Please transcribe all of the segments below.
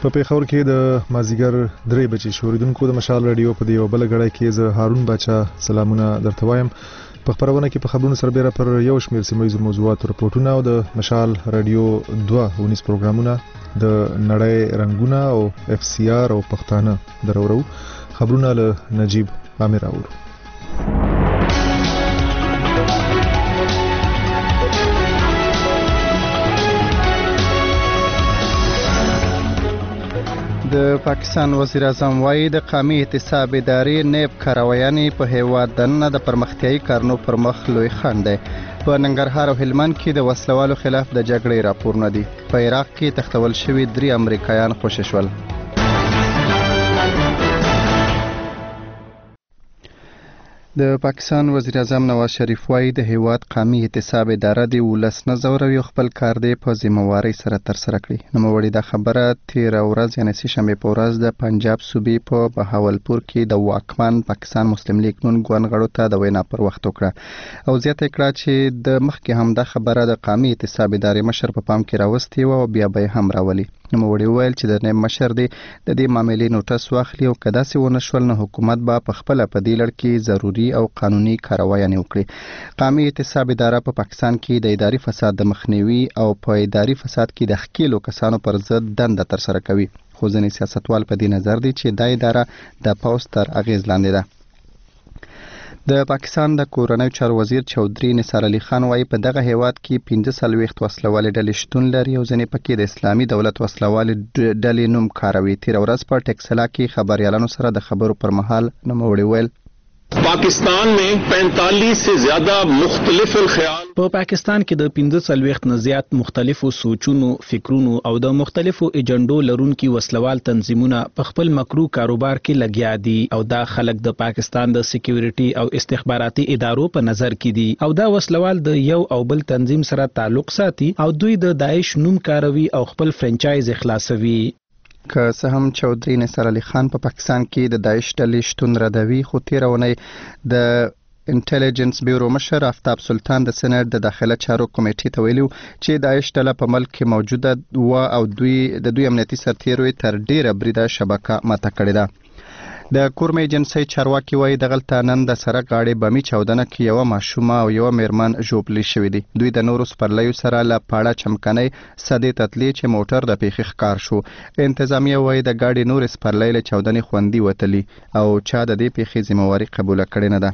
په پیښور کې د مازیګر 3 بجې شوریدونکو د مشال رادیو په دی او بل غړای کې زه هارون بچا سلامونه درته وایم. په خبرونه کې په خبرونو سربېره پر یو شمېر سیمایي موضوعات رپورټونه او د مشال رادیو 2 ونیس پروګرامونه د نړۍ رنگونه او اف سی آر او پښتانه درورو خبرونه له نجیب عامر اورو. د پاکستان وزیر اعظم وايي د قومي احتساب ادارې نیب کاروایانې په هیواد دننه د پرمختیایي کارونو پر مخ لوی خنډ دی. په ننګرهار او هلمند کې د وسلوالو خلاف د جګړې راپورونه دي. په عراق کې تختول شوي 3 امریکایان خوشي شول. د پاکستان وزیر اعظم نواز شریف وايي د هیواد قومي احتساب اداره د ولس نه ځوروي خپل کار دی په ذمہواري سره ترسره کړي. نوموړي دا خبره تیر ورځ یعنی سهشنبه په ورځ د پنجاب صوبې په بهاولپور کې د واکمن پاکستان مسلم لیگ نون ګوند غړو ته د وینا پر وخت وکړه او زیاته کړه چې د مخکې هم دا خبره د قومي احتساب ادارې مشر په پام کې راوستي او بیا به هم راولي. نوموړي وویل چې د نیب مشر دی د دې معاملې نوټس واخلي او کدا سي ونه شول نه حکومت به په خپل په دې لړ کې ضروري او قانوني کاروایانې وکړي. قومي احتساب اداره په پاکستان کې د اداري فساد د مخنیوي او په اداري فساد کې د ښکیلو کسانو پر ضد دنده ترسره کوي. خو ځینې سیاستوال په دې نظر دي چې دا اداره د پوځ تر اغیز لاندې ده. د پاکستان د کورنیو چارو وزیر چودري نثار علي خان وايي په دغه هیواد کې 15 وسلوالې ډلې شتون لري او ځینې پکې د اسلامي دولت وسلوالې ډلې نوم کاروي. تیر ورځ په ټکسلا کې خبريالانو سره د خبرو پر مهال نوموړي ویل पाकिस्तान में 45 से ज्यादा मुख्तलिफ الخيال په پاکستان کې د 15 نه زیات مختلفو سوچونو، فکرونو او د مختلفو ایجنډو لرونکي وسلوال تنظیمونه په خپل مکرو کاروبار کې لګیا دي او دا خلک د پاکستان د سکیورټي او استخباراتي ادارو په نظر کې دي او دا وسلوال د یو او بل تنظیم سره تعلق ساتي او دوی د داعش نوم کاروي او خپل فرانچایز اخلاصوي. که څه هم چودري نثار علي خان په پاکستان کې د داعش ډلې شتون ردوي خو تیرونه د انټيليجنس بیورو مشر آفتاب سلطان د سېنات د داخله چارو کمیټې ته ویلو چې داعش ډله په ملک کې موجوده و او دوی امنیتي سرتیرو تر ډیره بریده شبکه ماته کړې ده. د کورمه ایجنسي چارواکي وایي دغلته نن د سره غاړې بمي چاودنه کې یو ماشومه او یو میرمن ژوبل شوې دي. دوی د نورو سپرلیو سره له پاړه چمکنۍ صدې تتلی چې موټر د پیښې ښکار شو. انتظامیه وایي د غاړې نور سپرلۍ له چاودنې خوندي وتلی او چا د دې پیښې ذمہواري قبول کړې نه ده.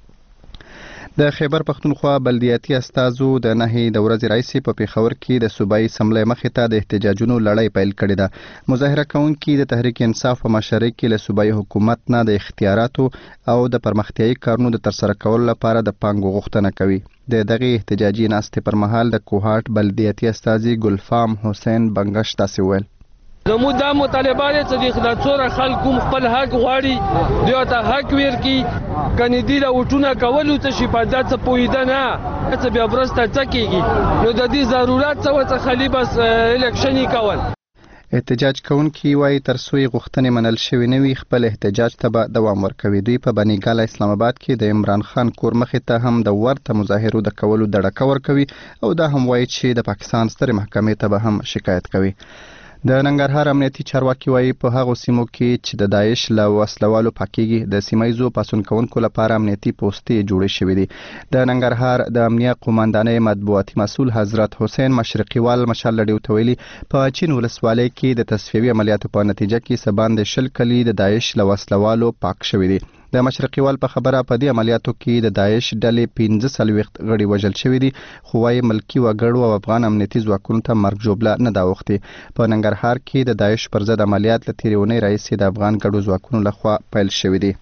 د خیبر پختونخوا بلدیاتي استازو د نهي د ورځې رئیس په پیښور کې د صوبایي سملې مخې ته د احتجاجونو لړۍ پیل کړې ده. مظاهره کوونکي د تحریک انصاف په مشرۍ کې له صوبایي حکومت نه د اختیاراتو او د پرمختیایي کارونو د ترسره کولو لپاره د پانګو غوښتنه کوي. د دغه احتجاجي ناستې پر مهال د کوهاټ بلدیاتي استازي ګلفام حسین بنگش تاسو ویل زموږ دا مطالبه چې د څوره خلکو خپل حق غواړي دوی ته حق ورکړي کني دی له وټونه کولو ته شي په داسې پویده نه چې بیا برسته څکیږي نو د دې ضرورت څه خلی بس الکشنی کول. احتجاج کوونکي وایي تر څو غوښتنې منل شوې نه وي خپل احتجاج ته به دوام ورکوي. دوی په بنیګال اسلام آباد کې د عمران خان کور مخې ته هم د ورته مظاهرو د کولو دړکه ورکوي او دا هم وایي چې د پاکستان سترې محکمې ته به هم شکایت کوي. د ننګرهار امنیتي چارواکي وایي په هغو سیمو کې چې د داعش له وسلوالو پاکيږي د سیمایزو پاسون کوونکو لپاره امنیتي پوسټې جوړې شوې دي. د ننګرهار د امنیه قوماندانۍ مطبوعاتي مسؤل حضرت حسین مشرقیوال مشال لډیو تویلي په چین ولسوالۍ کې د تصفیوي عملیاتو په نتیجه کې سباند شل کلی د داعش له وسلوالو پاک شوې دي. د مشرقیوال په خبره په دې عملیاتو کې د داعش ډلې 15 غړي وژل شوي دي خو وايي ملکی وګړو او افغان امنیتي ځواکونو ته مرګ جوړه نه دا وختي. په ننګرهار کې د داعش پر ضد عملیات له تیرونې رئیس د افغان ګډو ځواکونو لخوا پیل شوي دي.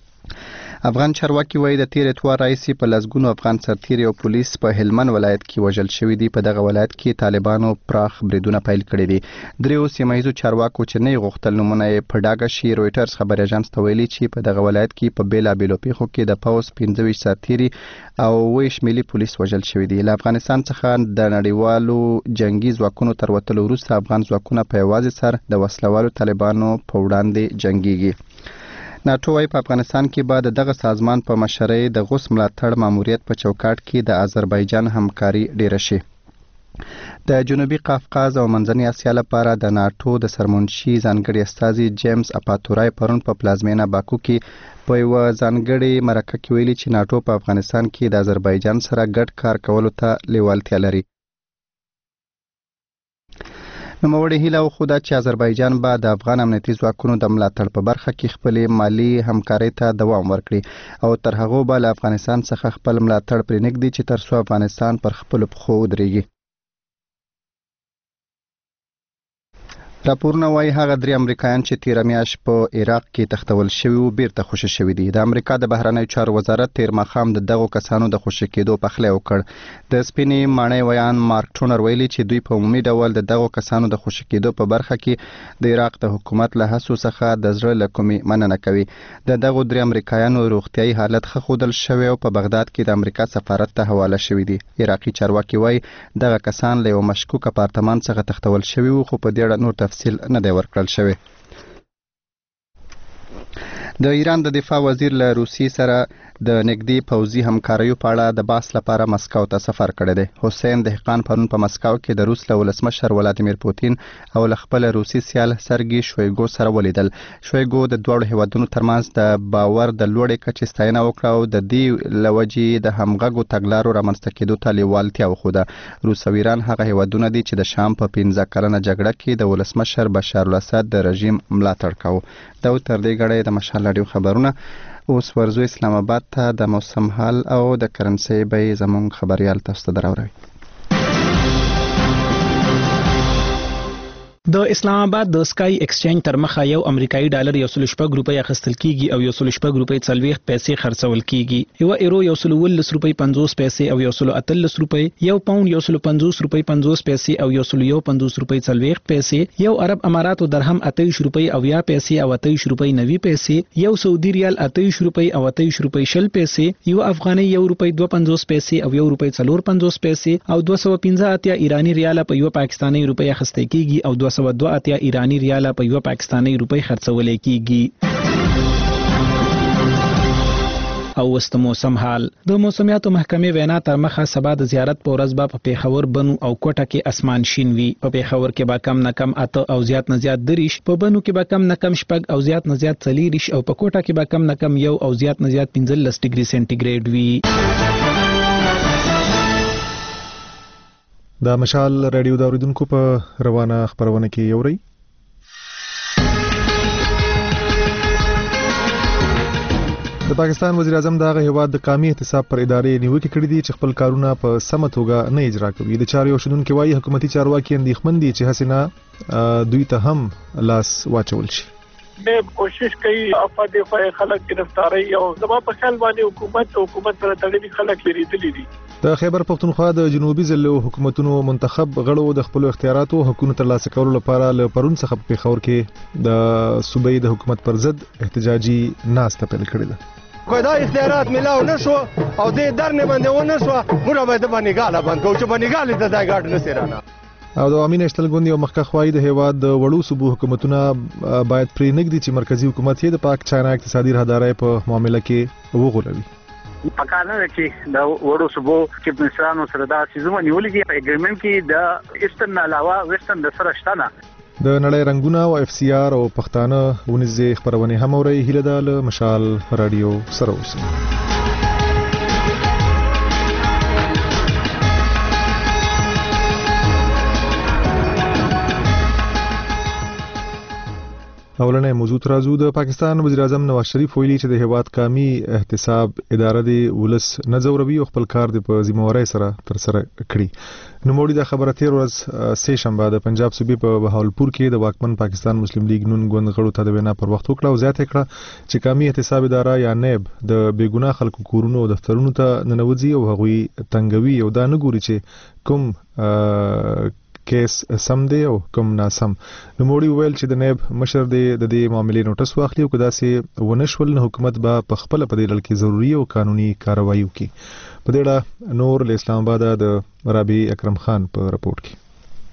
افغان چارواکي وایي د تیر اتوار رئیس په لزګونو افغان سرتیري او پولیس په هلمند ولایت کې وژل شوي دي. په دغه ولایت کې طالبانو پراخ بریدونه پیل کړي دي. دریو سیمایزو چارواکو چې نه غوښتل نومونه په ډاګه شي رويټرز خبري اژانس ته ویلي چې په دغه ولایت کې په بیلابیلو پیښو کې د پوز 15 سرتیري او 20 ملي پولیس وژل شوي دي. له افغانستان څخه د نړیوالو جنگي ځواکونو تر وتلو وروسته افغان ځواکونه په یوازې سر د وسلوالو طالبانو په وړاندې جنگيږي. ناتو وايي په افغانستان کې بعد دغه سازمان په مشرۍ د غوس ملاتړ ماموریت په چوکاټ کې د آذربایجان همکاري ډیره شي. د جنوبي قفقاز او منځنۍ اسیا لپاره د ناتو د سرمنشي ځانګړي استازي جیمز اپاتورای پرون په پلازمینه باکو کې په یوه ځانګړي مرکه کې ویلي چې ناتو په افغانستان کې د آذربایجان سره ګډ کار کولو ته لیوالتیا لري. نوموړي هیله وښوده چې آذربایجان به د افغان امنیتي ځواکونو د ملاتړ په برخه کې خپلې مالي همکارۍ ته دوام ورکړي او تر هغو به له افغانستان څخه خپل ملاتړ پرېنږدي چې تر څو افغانستان پر خپلو پښو ودرېږي. راپورونه وایي هغه 3 امریکایان چې تیره میاشت په عراق کې تښتول شوي وو بیرته خوشي شوي دي. د امریکا د بهرنیو چارو وزارت تیر ماښام د دغو کسانو د خوشي کېدو پخلی وکړ. د سپینې ماڼۍ ویان مارک ټونر ویلي چې دوی په عمومي ډول د دغو کسانو د خوشي کېدو په برخه کې د عراق د حکومت له هڅو څخه د زړه له کومې مننه کوي. د دغو 3 امریکایانو روغتیايي حالت ښه ښودل شوی او په بغداد کې د امریکا سفارت ته حواله شوي دي. عراقي چارواکي وایي دغه کسان له یو مشکوک اپارتمان څخه تښتول شوي وو خو په دې اړه نور تفصیل نه دی ورکړل شوی. د ایران د دفاع وزیر له روسیې سره د نږدې پوځي همکاریو په اړه د بحث لپاره مسکو ته سفر کړی دی. حسین دهقان پرون په مسکو کې د روس له ولسمشر ولادیمیر پوتین او له خپل روسي سیال سرګي شویګو سره ولیدل. شویګو د دوه هیوادونو ترمنځ د باور د لوړې کچې ستاینه وکړه او د دې له وجې د همغږو تګلارو رامنځته کېدو ته لیوالتیا وښوده. روس او ایران هغه هیوادونه دي چې د شام په 15 کلنه جګړه کې د ولسمشر بشار الاسد د رژیم ملاتړ کاوه. دا تر دې غړې د مشال رادیو خبرونه. اوس ورزو اسلام آباد ته د موسم حال او د کرنسي بیې زموږ خبريال تاسو ته دراوړي. د اسلام آباد د سکای ایکسچینج تر مخه یو امریکایي ډالر 1.6 روپۍ اخیستل کیږي او 1.6 روپۍ 40 پیسې خرڅول کیږي. یو ایرو 1.10 روپۍ 50 پیسې او 1.38 روپۍ، یو پاوند 1.50 روپۍ 50 پیسې او 1.50 روپۍ 40 پیسې، یو عرب اماراتو درهم 28 روپۍ او 10 پیسې او 28 روپۍ 90 پیسې، یو سعودي ریال 28 روپۍ او 28 روپۍ 20 پیسې، یو افغاني 1 روپۍ 2.50 پیسې او 1 روپۍ 4.50 پیسې او 215 ایرانی ریال په یو پاکستاني روپۍ اخیستل کیږي او 202 ایرانی ریال په یو پاکستاني روپۍ خرڅول کیږي. او وست موسم حال. د موسمیاتو محکمې وینا تر مخه سبا د زیارت په ورځ په پیښور بنو او کوټه کې اسمان شین وي. په پیښور کې به کم نه کم 8 او زیات نه زیات 3، په بنو کې به کم نه کم 4 او زیات نه زیات 4 او په کوټه کې به کم نه کم 1 او زیات نه زیات 15 ډیګري سنټیګریډ وي. دا مشال رادیو د اوریدونکو په روانه خبرونه کې یوري. د پاکستان وزیر اعظم دغه هیواد د قومي احتساب پر ادارې نیوکه کړې دي چې خپل کارونه په سمه توګه نه اجرا کوي. د چارو شودونکو وايي حکومتي چارواکي اندېښمن دي چې حسینه دوی ته هم لاس واچول شي. میں کوشش کئی افاد خلق گرفتاری او زما په خیال باندې حکومت سره تړلي خلک لري دي. د خیبر پختونخوا د جنوبي ضلع حکومتونو منتخب غړو د خپل اختیاراتو حقوقو ترلاسه کولو لپاره له پرون څخه په پیښور کې د صوبې د حکومت پر ضد احتجاجي ناسته پیل کړې ده. دا اختیارات ملاو نشو او دې درنه باندې ونه شو موږ به د باندې غاله باندې کوچ باندې غاله د ځای نه سیرانه. او د عوامي نشتل ګوند یو مخکښ وایي د هیواد د وړو صوبو حکومتونه باید پرې نګدي چې مرکزی حکومت یې د پاک چاینا اقتصادي راهدارۍ په معاملې کې وغولوي. پکانه چې د وړو صوبو کې مشرانو سره دا سیزونه نیولې دي په اګریمنت کې د ایسترن علاوه ویسټرن د سره شته نه. د نړۍ رنگونه او اف سی آر او پښتانه ونیزه خبرونه هم اوري. هیله ده له مشال رادیو سره اوسئ. اولنې موضوع ترازو. د پاکستان وزیر اعظم نواز شریف ویلي چې د هیواد قومي احتساب اداره د ولس نه ځوروي او خپل کار د په ذمہوارۍ سره تر سره کړي. نوموړي د خبره تیر ورځ سه شنبه د پنجاب صوبې په بهاولپور کې د واکمن پاکستان مسلم لیگ نون ګوند غړو ته د وینا پر وخت وکړه او زیاته کړه چې قومي احتساب اداره یا نیب د بیګناه خلکو کورونو او دفترونو ته ننوځي او هغوی تنګوي او دا نه ګوري چې کوم کیس سم دی او کوم ناسم. نوموړي ویل چې د نیب مشر دی د دې معاملې نوټس واخلي او کدا سي ونشول نه حکومت به په خپل په دې لړ کې ضروري او قانوني کاروایی وکړي. په دې اړه نور له اسلام آباد د رابي اکرم خان په رپورت کې.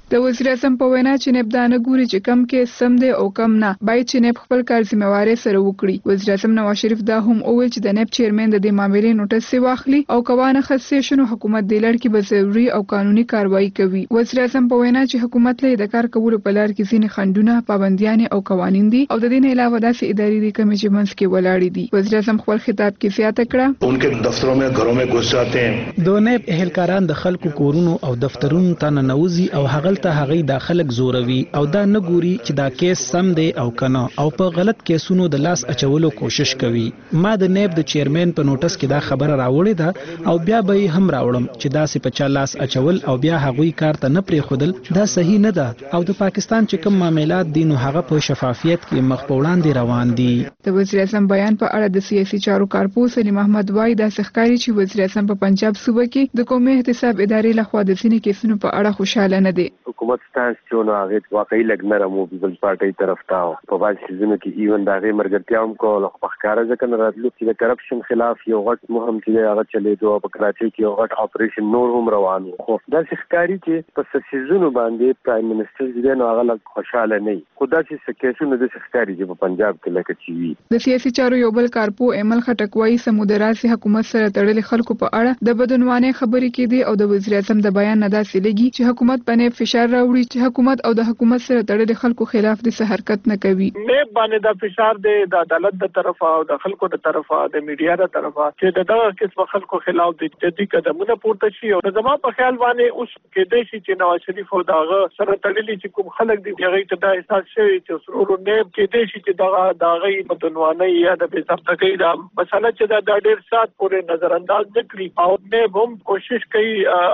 د وزیر اعظم په وینا چې نیب دا نه ګوري چې کم کې سم دی او کم نه، باید چې نیب خپل کار ذمہواري سره وکړي. وزیر اعظم نواز شریف دا هم وویل چې د نیب چیرمن د دې معاملې نوټس واخلي او کوانه خاصه شنو حکومت د لړ کې به ضروري او قانوني کاروایی کوي. وزیر اعظم په وینا چې حکومت له د کار کولو په لار کې ځینې خنډونه، پابندیاں او قوانین دي او د دې نه علاوه داسې اداري دي کومې چې منځ کې ولاړې دي. وزیر اعظم خپل خطاب کې زیاته کړه उनके दफ्तरों में घरों में घुस जाते हैं. د نیب اهلکاران د خلکو کورونو او دفترونو ته ننوځي او هغلته هغه د خلک زوروي او دا نه ګوري چې دا کیس سم دی او کنه او په غلط کیسونو د لاس اچولو کوشش کوي. ما د نیب د چیرمن په نوټس کې دا خبره راوړې ده او بیا به هم راوړم چې دا سه په چا لاس اچول او بیا هغوی کار ته نه پرې خودل دا صحیح نه ده او د پاکستان چې کوم معاملات دي نو هغه په شفافیت کې مخ په وړاندې روان دي. د وزیر اعظم بیان په اړه د سیاسي چارو کارپوه سلیم احمد وایي دا ښکاري چې وزیر اعظم په پنجاب صوبه کې د قومي احتساب ادارې لخوا د ځینې کیسونو په اړه خوشاله نه دي. حکومت ستاسو چې نو هغه واقعي لګ نه رمو پیپلز پارټي طرف ته په واځ سيزونو کې ایون دا غي مرګرتیا هم کوله په ښکارا ځکه نه راتلو چې د کرپشن خلاف یو غټ مهم چې هغه چلے دوه په کراچۍ کې یو غټ اپریشن نور هم روان وو. دا ښکاري چې په سيزونو باندې پرایم منسٹر دې نو هغه لګ خوشاله نه خدا چې کیسونو د ښکاري چې په پنجاب کې لکه چی وی. د سیاسي چارو یو بل کارپو ایمل خټکوي سمودراسي حکومت سره تړلې خلکو په اړه د بدعنواني خبرې کېدي او د وزیر اعظم د بیان نه داسې لګي چې حکومت باندې فشار راوړي چې حکومت او د حکومت سره تړلې خلکو خلاف د حرکت نه کوي. نه باندې د فشار د عدالت د طرفه او د خلکو د طرفه د میډیا د طرفه چې دغه قسم خلکو خلاف د جدي قدمونه پورته شي او زما په خیال باندې اوس کېدې شي چې نواز شریف او دغه سره تړلې چې کوم خلک دي هغه ته دا احساس شوی چې سرور نه کېدې شي چې دغه بدعنواني یا د بې ضبطۍ دا مسله چې دا ډېر سات پورې نظر انداز نکړي او نه هم کوشش کوي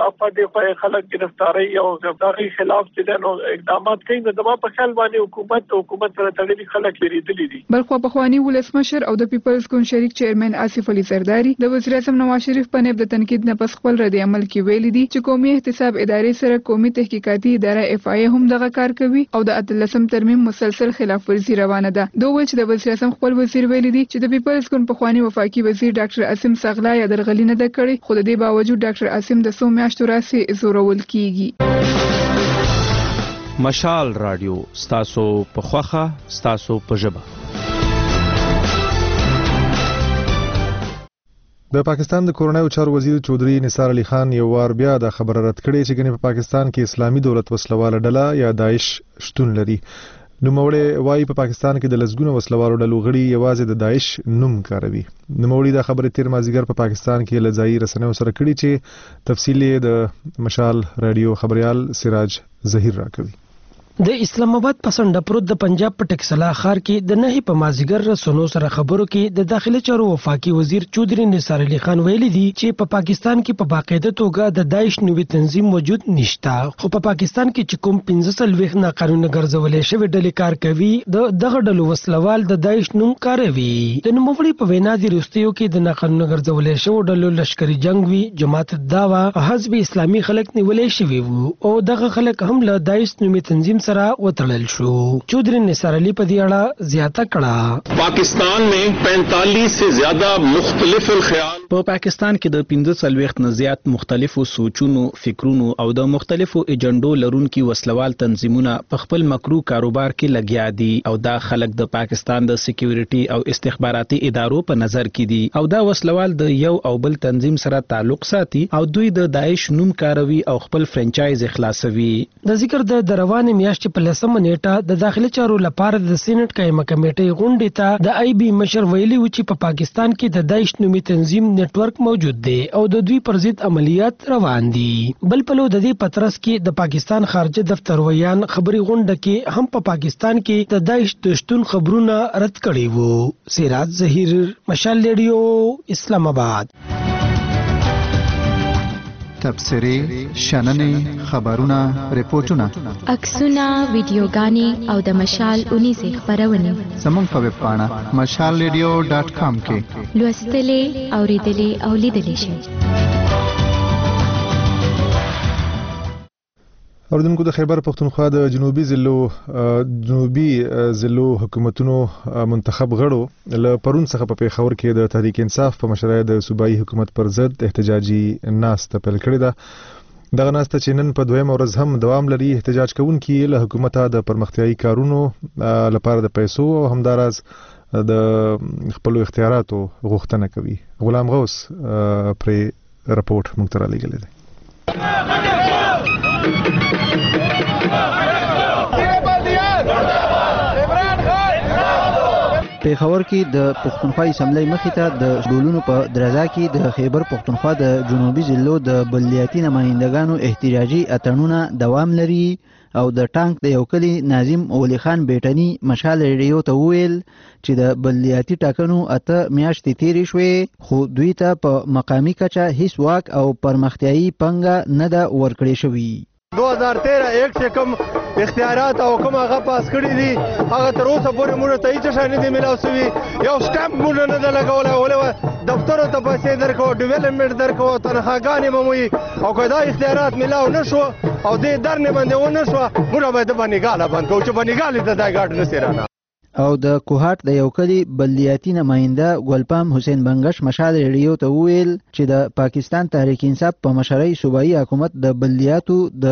افاده خلک گرفتاری او دغه خلاف چې نو اقدامات کوي. نو زما په خیال باندې حکومت سره تړلې خلک لري دي. بلخو پخوانی ولسمشر او د پیپلز ګوند شریک چیرمن آصف علي زرداری د وزیر اعظم نواز شریف په نیب د تنقید نه پس خپل رد عمل کې ویلي دي چې قومي احتساب ادارې سره قومي تحقیقاتي اداره FIA هم دغه کار کوي او د 13 ترمیم مسلسل خلاف ورزي روانه ده. دوی ویل چې د وزیر اعظم خپل وزیر ویلي دي چې د پیپلز ګوند پخوانی وفاقي وزیر ډاکټر عاصم صغلا یا درغلي نه ده کړې خو د دې باوجود ډاکټر عاصم د 100 میاشتو راسي زورول کیږي. مشال رادیو ستاسو په خوخه ستاسو په ژبه. د پاکستان د کورنیو چارو وزیر چودري نثار علي خان یو وار بیا د خبره رد کړې چې ګنې په پاکستان کې اسلامي دولت وسلواله ډله یا داعش شتون لري. نوموړی وایي په پاکستان کې د لسګونو وسلوالو ډلو غړي یوازې د داعش نوم کاروي. نوموړی دا خبره تیر مازیګر په پاکستان کې له ځایي رسنیو سره کړې چې تفصیل د مشال رادیو خبريال سراج ظهیر راکوي. د اسلام آباد پسند پروت د پنجاب په ټکسلا ښار کې د نهي په مازیګر رسنیو سره خبرو کې د داخلي چارو وفاقي وزیر چودري نثار علي خان ویلي دي چې په پاکستان کې په باقاعده توګه د داعش نوې تنظیم موجود نشته خو په پاکستان کې چې کوم 15 ناقانونه ګرځولې شوی ډلې کار کوي دغه ډلو وسلوال د داعش نوم کاروي. د نوموړي په وینا د روستیو کې د ناقانونه ګرځولې شوی ډلو لشکري جنگ وی جماعت الدعوه حزب اسلامي خلک نیولې شوی وو او دغه خلک هم له داعش نوې تنظیم سره وتړل شو. چودري نثار علي په دې اړه زیاته کړه पाकिस्तान में 45 से ज्यादा मुख्तलिफ الخيال په پاکستان کې د 15 نه زیات مختلفو سوچونو فکرونو او د مختلفو ایجنډو لرونکي وسلوال تنظیمونه په خپل مکرو کاروبار کې لګیا دي او دا خلک د پاکستان د سکیورټي او استخباراتي ادارو په نظر کې دي او دا وسلوال د یو او بل تنظیم سره تعلق ساتي او دوی د داعش نوم کاروي او خپل فرانچایز اخلاصوي. د ذکر د روانې میاشتې په 10 نیټه د داخلي چارو لپاره د سېنات قائمه کمیټې غونډې ته د IB مشر ویلي و چې په پاکستان کې د داعش نومي تنظیم نیټورک موجود دی او د دوی پر ضد عملیات روان دي. بل په لو د دې پترس کې د پاکستان خارجه دفتر ویان خبري غونډه کې هم په پاکستان کې د داعش د شتون خبرونه رد کړي وو. سراج ظهیر مشال ریډیو اسلام آباد. تبصرې شننې خبرونه ریپورتونه عکسونه ویډیوګانې او د مشال 19 خبرونه زموږ په ویب پاڼه mashalradio.com کې لوستلې اوریدلې او لیدلې شئ. اوردونکو د خیبر پختونخوا د جنوبي ضلعو حکومتونو منتخب غړو له پرون څخه په پیښور کې د تحریک انصاف په مشرۍ د صوبایي حکومت پر ضد احتجاجي ناسته پیل کړې ده. دغه ناسته چې نن په دویم ورځ هم دوام لري، احتجاج کوونکي له حکومته د پرمختیایي کارونو لپاره د پیسو او همداراز د خپل اختیاراتو غوښتنه کوي. غلام غوث پر رپورټ موږ ته رالیږلی دی. پیښور کې د پښتونخوا اسمبلی مخې ته د ډولونو په درزا کې د خیبر پښتونخوا د جنوبي ضلعو د بلدیاتي نمایندګانو احتجاجي اتڼونه دوام لري او د ټانک د یو کلي ناظم اولی خان بیټني مشال ریډیو ته وویل چې د بلدیاتي ټاکنو 8 میاشتې تیرې شوې، خو دوی ته په مقامي کچه هیڅ واک او پرمختیایي پنګه نه ده ورکړې شوې. 2013 ایک سے کم اختیارات او کوم هغه پاس کړی دي، هغه تر اوسه پورې موږ ته هیڅ شان نه دی ملاو شوی. یو سټامپ موږ نه ده لګولی، ولې دفترو ته پیسې درکو، ډیولپمنټ درکو، تنخواګانې به موي، او که دا اختیارات ملاو نه شو او دې درنې باندې ونه شوه، موږ به د بنیګاله بند کوو چې بنیګالې ته دا ګاډ نه سي رانه. او د کوهاټ د یو کلي بلدیاتي نماینده ګلپام حسین بنگش مشال ریډیو ته وویل چې د پاکستان تحریک انصاف په مشرۍ صوبایي حکومت د بلدیاتو د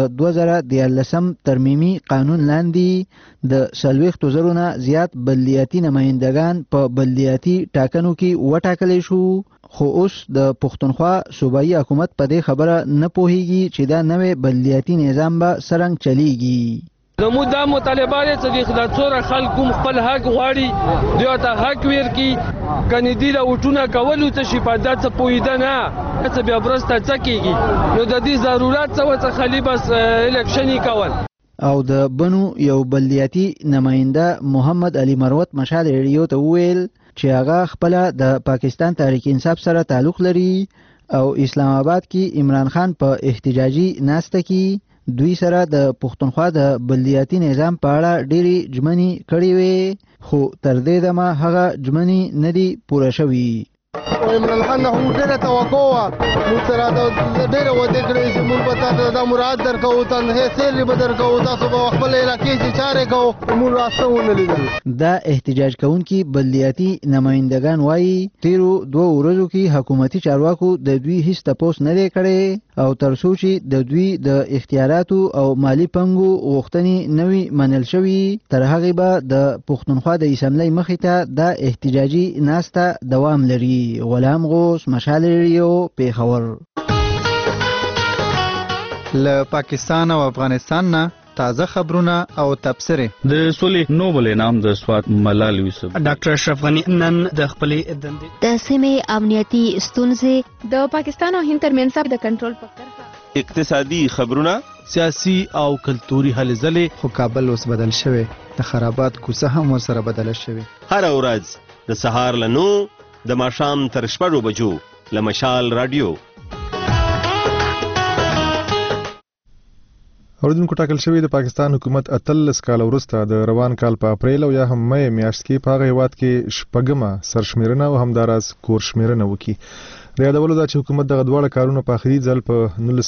2013 ترمیمي قانون لاندې د 40,000 نه زیات بلدیاتي نمایندگان په بلدیاتي ټاکنو کې وټاکلی شو، خو اوس د پښتونخوا صوبایي حکومت په دې خبره نه پوهیږي چې دا نوې بلدیاتي نظام به څرنګه چلیږي. زموږ دا مطالبه دی چې د څوره خلکو خپل حق غواړي، دوی ته حق ورکړي، کنې دوی له وټونه کولو څه شي په دا څه پوهېده نه څه بیا برسته څه کېږي، نو د دې ضرورت څه و څه خالي بس الیکشنې کول. او د بنو یو بلدیاتي نماینده محمد علي مروت مشال ریډیو ته وویل چې هغه خپله د پاکستان تحریک انصاف سره تعلق لري او اسلام آباد کې عمران خان په احتجاجي ناسته کې دوی سره د پښتونخوا د بلدیاتي نظام په اړه ډېرې ژمنې کړې وې، خو تر دې دمه هغه ژمنې نه دي پوره شوي. عمران خان نه هم ډېره توقع وه، موږ سره ډېره وعدې کړې چې موږ به تاسو ته دا مراعات درکوو، تنخې سیلې به درکوو، تاسو به خپل علاقې چې چارې کوو، موږ راسته ونه لیدل. دا احتجاج کوونکي بلدیاتي نمایندگان وایي تیرو 2 ورځو کې حکومتي چارواکو د دوی هیڅ تپوس نه دی کړی او تر څو چې د دوی د اختیاراتو او مالی پنګو غوښتنې نه وي منل شوي، تر هغې به د پښتونخوا د اسمبلی مخې ته دا احتجاجي ناسته دوام لري. غلام غوث مشال ریډیو پیښور. له پاکستان او افغانستان نه تازه خبرونه او تبصره. د سولې نوبل انعام د سوات ملال یوسف ډاکټر اشرف غنی نن د خپلې دندې د سیمې امنیتي ستونزې د پاکستان او هند ترمنځ د کنټرول په طرفه اقتصادي خبرونه، سیاسي او کلتوري هلې ځلې. خو کابل اوس بدل شوی، د خرابات کوڅه هم ورسره بدله شوې. هر ورځ د سهار له 9 د ماښام تر 6 بجو له مشال رادیو. اوریدونکو ټاکل شوی د پاکستان حکومت 13 کال وروسته د روان کال په اپریل او یا هم مې میاشت کې په هغه هیواد کې شپږمه سرشمیرنه او همداراز کورشمیرنه وکړي. د یادولو دا چې حکومت دغه دواړه کارونه په آخري ځل په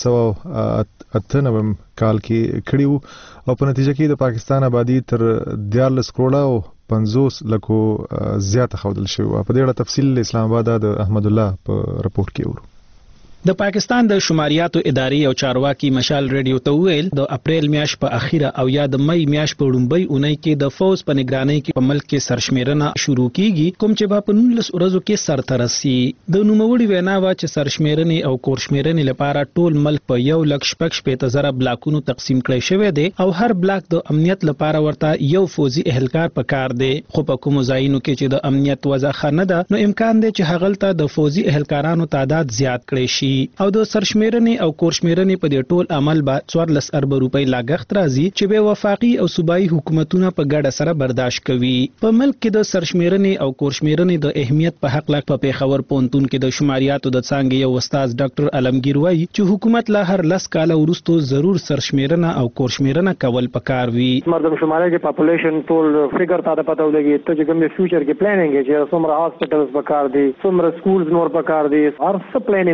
1998 کال کې کړي وو او په نتیجه کې د پاکستان آبادی تر 14 کروڑه او 50 لکو زیاته ښودل شوې وه. په دې اړه تفصیل اسلام آباد د احمد الله په رپورټ کې ورو. د پاکستان د شماریاتو ادارې او چارواکي مشال ریډیو ته ویل د اپریل میاشت په اخیره او یا د مې میاشت په لومبۍ اونۍ کې د فوز په نگرانۍ کې په ملک کې سرشمیرنه شروع کیږي، کوم چې په 19 ورځو کې سرته رسي. د نوموړي وینا وا چې سرشمیرنې او کورشمیرنې لپاره ټول ملک په 1,50,000 بلاکونو تقسیم کړی شوی دی او هر بلاک د امنیت لپاره ورته یو فوزي اهلکار پکار دی. خو په کوم ځایونو کې چې د امنیت وضع ښه نه ده، نو امکان دی چې هغلته د فوزي اهلکارانو تعداد زیات کړي شي او د سرشمیرنې او کورشمیرنې په دې ټول عمل به 14 ارب روپۍ لاګښت راځي چې به وفاقي او صوبایي حکومتونه په ګډه سره برداشت کوي. په ملک کې د سرشمیرنې او کورشمیرنې د اهمیت په حق لا په پیښور پونتون کې د شماریاتو د څانګې یو استاد ډاکټر علمگیر وایي چې حکومت لا هر 10 کال وروسته ضرور سرشمیرنه او کورشمیرنه کول پکار وي. مردم شماري کې پاپولیشن ټول فګر ته پته ولګي ته چې کوم فیوچر کې پلانینګ چې څومره هاسپټلز پکار دي، څومره سکولز نور پکار دي، هر څه پلانینګ په دې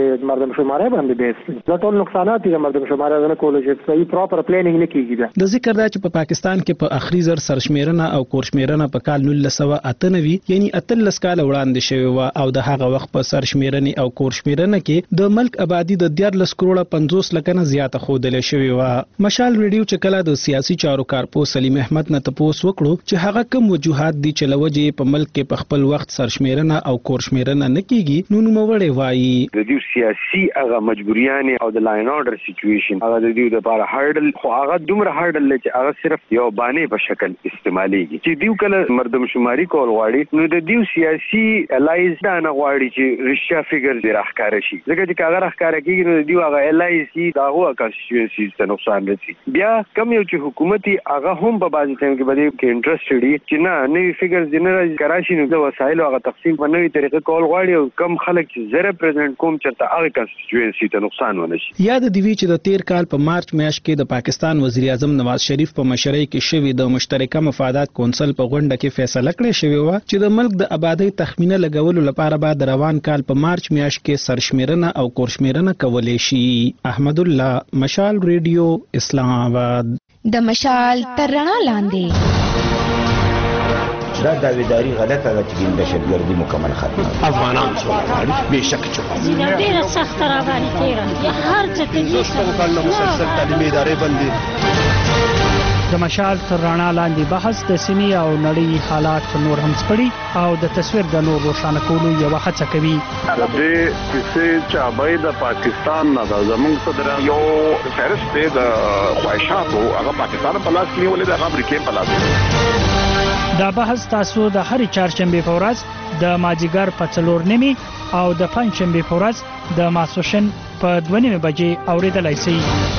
په مردم شماري باندې بیس دا ټول نقصانات دي مردم شماري نه کول چې صحیح پراپر پلانینګ نه کیږي. د ذکر دا چې په پاکستان کې په اخري زر سرشمیرنه او کورشمیرنه په کال 1998 یعنی 13 کال وړاندې شوی و او د هغه وخت په سرشمیرنه او کورشمیرنه کې د ملک آبادی د 14 کروڑ 50 لک نه زیاته خودل شوی و. مشال ریډیو چې کله د سیاسي چارو کارپو سلیم احمد نه تاسو وکړو چې هغه کوم وجوهات دي چې لوجه په ملک کې په خپل وخت سرشمیرنه او کورشمیرنه نه کیږي نو نوموړی وایي د دې سیاسي هغه مجبوریان او د لاین اورډر سچويشن هغه د دې لپاره هارډل خو هغه دومره هارډل چې هغه صرف یو باندې په شکل استعماليږي چې دیو کله مردم شماري کول غواړي نو د دې سیاسي الایز دا نه غواړي چې رښتیا فګر دی راخاره شي ځکه چې هغه راخاره کیږي نو دیو هغه الایز دا هو کانستیټوئنسي ته نقصان رسي. بیا کوم یو چې حکومتي هغه هم په بازي ټیم کې بده کې انټرېستډ دي چې نه نوې فګرز دی نه کراشي نو د وسایل هغه تقسیم په نوې طریقې کول غواړي او کم خلک چې زره پریزیدنت کوم چرته هغه کانستیټوئنسي ته نقصان ونه شي. یاد دی چې د 13 کال په مارچ میاشت کې د پاکستان وزیر اعظم نواز شریف په مشرۍ کې شوی د مشترکه مفادات کونسل په غونډه کې فیصله کړې شوی و چې د ملک د آبادی تخمینه لګولو لپاره بعد روان کال په مارچ میاشت کې سرشمیرنه او کورشمیرنه کولې شي. احمد الله، مشال ریډیو، اسلام آباد. د مشال تر رڼا لاندې دا داویداری غلطه ده چې د دهشتګردي مکمل ختمه افغانان څو غواړي بهشکه چې ډیره سخت را باندې تیره هر څه ته دې مسلسل تعلیمي ادارې باندې د مشال تر رڼا لاندې بحث د سیمې او نړۍ حالات نور هم سپړي او د تصویر د نور روښانه کولو یو هڅه کوي. د دې کیسې چې د پاکستان نه د زمونږ صدر یو فهرست دی د خواهشاتو هغه پاکستان په لاس کې ولې د امریکا په لاس. دا بحث تاسو د هر چهارشنبه په ورځ د مازیګر په 4:30 او د پنځشنبه په ورځ د ماسوشن په 2:30 بجې اوریدلای شئ.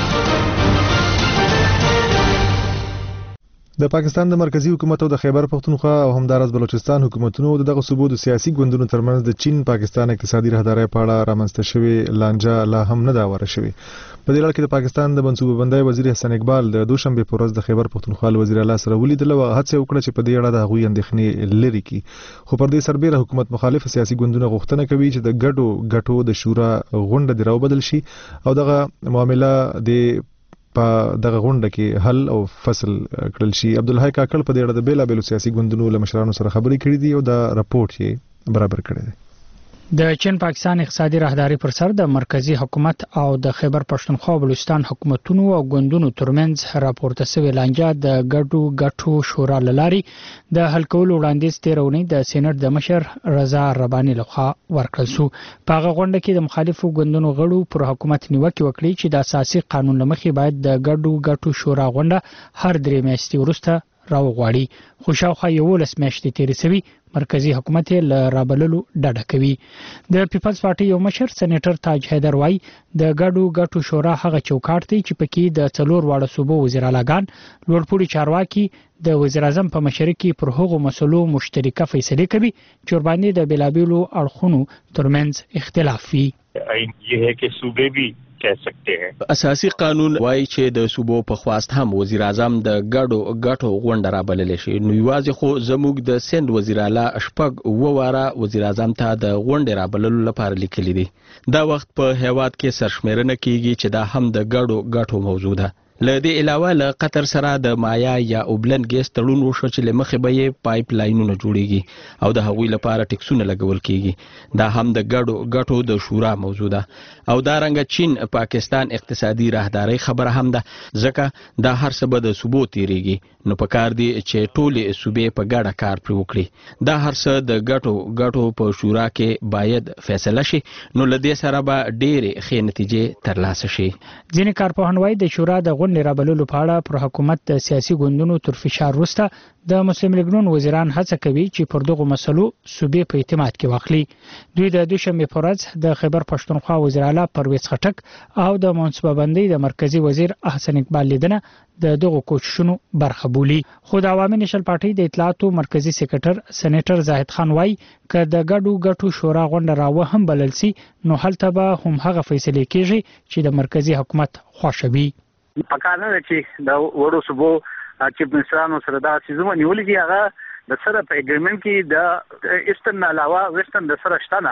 د پاکستان د مرکزی حکومت او د خیبر پختونخوا او همدارس بلوچستان حکومتونو دغه صوبو د سیاسي ګوندونو ترمنځ د چین پاکستان اقتصادي راهدارۍ په اړه رامنځته شوی لانجه لا هم نه دا وره شوی. په دې لړ کې د پاکستان د منصوبه بندۍ وزیر حسن اقبال د دوشنبه په ورځ د خیبر پختونخوا وزیر اعلی سره ولیدل او هڅه وکړه چې په دې اړه د هغوی اندېښنې لري کی. خو پر دې سربېره حکومت مخالف سیاسي ګوندونه غوښتنه کوي چې د ګډو د شورا غونډه دراو بدل شي او دغه معاملې د په دغه غونډه کې حل او فصل کړل شي. عبدالحی کاکړ په دې اړه د بیلابېلو سیاسي ګوندونو له مشرانو سره خبرې کړې دي او دا راپورټ یې برابر کړی دی. د چین پاکستان اقتصادي راهداري پر سر د مرکزی حکومت او د خیبر پښتونخوا او بلوچستان حکومتونو او ګوندونو ترمنځ راپورته شوی لانجه د ګډو شورا لاري د حل کولو وړاندیز تیرونی د سېنات د مشر رضا رباني لخوا ورکړل شو. په هغه غونډه کې د مخالفو ګوندونو غړو پر حکومت نیوکه وکړي چې د اساسي قانون لمخې باید د ګډو شورا غونډه هر 3 میاشتې وروسته راوغواړي. خو شاوخوا 11 میاشتې تیرې شوي مرکزی حکومت له رابللو ډډه کوي. د پیپلز پارټي یو مشر سېنیټر تاج حیدر وایي د ګډو شورا هغه چوکاټ دی چې پکې د 4 واړه صوبو وزیرالاګان لوړپوړي چارواکي د وزیر اعظم په مشرۍ کې پر هغو مسلو مشترکه فیصله کوي چې ورباندې د بیلابیلو اړخونو ترمنځ اختلاف وي. یہ ہے کہ صوبے بھی کہہ سکتے ہیں. اساسي قانون وایي چې د صوبو په خواست هم وزیر اعظم د ګډو غونډه رابللی شي. نو یوازې خو زموږ د سند وزیر اعلی شپږ واره وزیر اعظم ته د غونډې رابللو لپاره لیکلي دي. دا وخت په هیواد کې سرشمیرنه کیږي چې دا هم د ګډو موضوع ده. له دې علاوه له قطر سره د مایا یا اوبلن ګیس تړون وشو چې لمخې به یې پایپ لاینونه جوړیږي او د هغوی لپاره ټیکسونه لګول کیږي. دا هم د ګډو د شورا موضوع ده. او دا رنګه چین پاکستان اقتصادي راهدارۍ خبره هم ده ځکه دا هر څه به د صوبو تیریږي. نو په کار دی چې ټولې صوبې په ګډه کار پرې وکړي. دا هر څه د ګډو په شورا کې باید فیصله شي. نو له دې سره به ډېرې ښې نتیجې ترلاسه شي. ځینې کارپوهان وایي د شورا د غونډې رابللو په اړه پر حکومت د سیاسي ګوندونو تر فشار وروسته د مسلم لیګ نون وزیران هڅه کوي چې پر دغه مسلو صوبې په اعتماد کې واخلي. دوی د دوشنبه په ورځ د خیبر پښتونخوا وزیر اعلی پرویز خټک او د منصوبه بندۍ د مرکزی وزیر احسن اقبال لیدنه د دغه کوششونو برخه بولي. خو د عوامي نېشنل پارټي د اطلاعاتو مرکزی سکرټر سېنیټر زاهد خان وایي چې د ګډو شورا غونډه راو هم بلل سي نو هلته به هم هغه فیصله کیږي چې د مرکزی حکومت خوښوي. پکانه چې دا وړو صوبو چې منسرانو سره دا سیزونه نیولې دي هغه د سره په اګریمنت کې د ایسترن علاوه ویسټرن د سره شته نه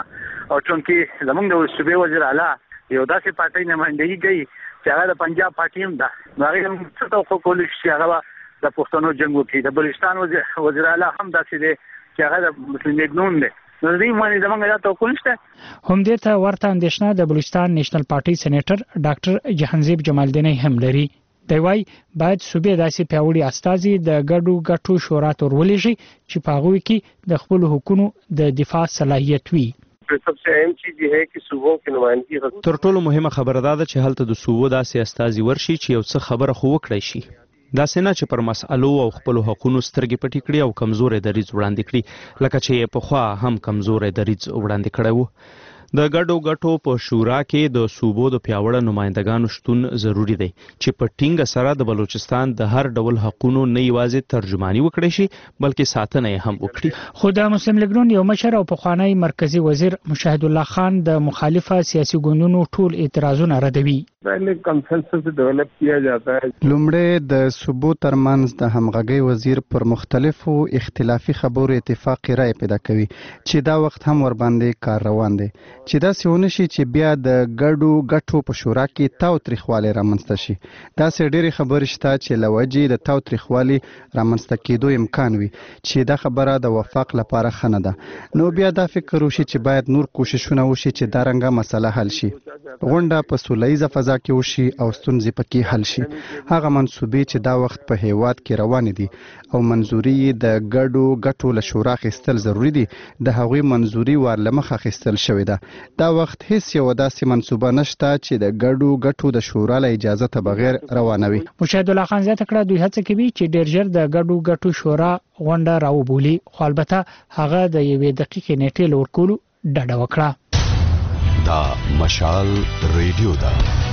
او چونکی زمونږ د صوبې وزیر اعلی یو داسې پارټي نمائندګي کوي چې هغه د پنجاب پارټي هم ده. نو هغه هم څه توقع کولی شي هغه د پښتنو جنگ وکړي. د بلوچستان وزیر اعلی هم داسې دی چې هغه د مسلم لیگ نون دی. نو دې باندې زمونږ دا توقع نشته. هم دې ته ورته اندېښنه د بلوچستان نېشنل پارټي سېنیټر ډاکټر جهانزیب جمالدیني هم لري. دی وايي باید صوبې داسې پیاوړي استازي د ګډو ګټو شورا ته ورولېږي چې په هغوی کې د خپلو حقونو د دفاع صلاحیت وي. सबसे अहम चीज ये है कि सूबों की नुमाइंदगी تر ټولو مهمه خبره دا ده چې هلته د صوبو داسې استازي ورشي چې یو څه خبره خو وکړی شي. داسې نه چې پر مسألو او خپلو حقونو سترګې پټې کړي او کمزوري دریځ وړاندې کړي لکه چې پخوا هم کمزوري دریځ وړاندې کړی و. د ګډو ګټو په شورا کې د صوبو د پیاوړه نمائندګانو شتون ضروری دی چې په ټینګه سره د بلوچستان د هر ډول حقونو نه یوازې ترجمانی وکړي شي بلکې ساتنه یې هم وکړي. خو د مسلم لیگ نون یو مشر او پخوانی مرکزی وزیر مشاهد الله خان د مخالفه سیاسي ګوندونو ټول اعتراضونه ردوي. पहले कंसेंसस डेवलप किया जाता है. لومړی د صوبو ترمنځ د همغږي وزیر پر مختلفو اختلافي خبرو اتفاق رائے پیدا کوي چې دا وخت هم ور باندې کار روان دی چې دا سونه شي چې بیا د ګډو ګټو په شورا کې تاو تاریخواله رامنځته شي. دا سه ډېری خبرې شته چې لوجې د تاو تاریخوالي رامنځته کېدو امکان وي چې دا خبره د وفاق لپاره خنه ده. نو بیا دا فکر وشي چې باید نور کوششونه وشي چې دا رنګه مسله حل شي. غونډه په سولهییزه فضا کې وشي او ستونزې پکې حل شي. هغه منصوبې چې دا وخت په هیواد کې روان دي او منځوري د ګډو ګټو له شورا خستل ضروری دي د هغوی منځوري ورلمخه خستل شوې ده. دا وخت هیڅ یو داسې منصوبه نشته چې د ګډو ګټو د شورا له اجازه ته بغیر روانوي. مشاهد الله خان زیاته کړه دوی هڅه کوي چې ډېر ژر د ګډو ګټو شورا غونډه راوبولي خو البته هغه د یوې دقیقې نیټې له ورکولو ډډه وکړه. دا مشال ریډیو ده.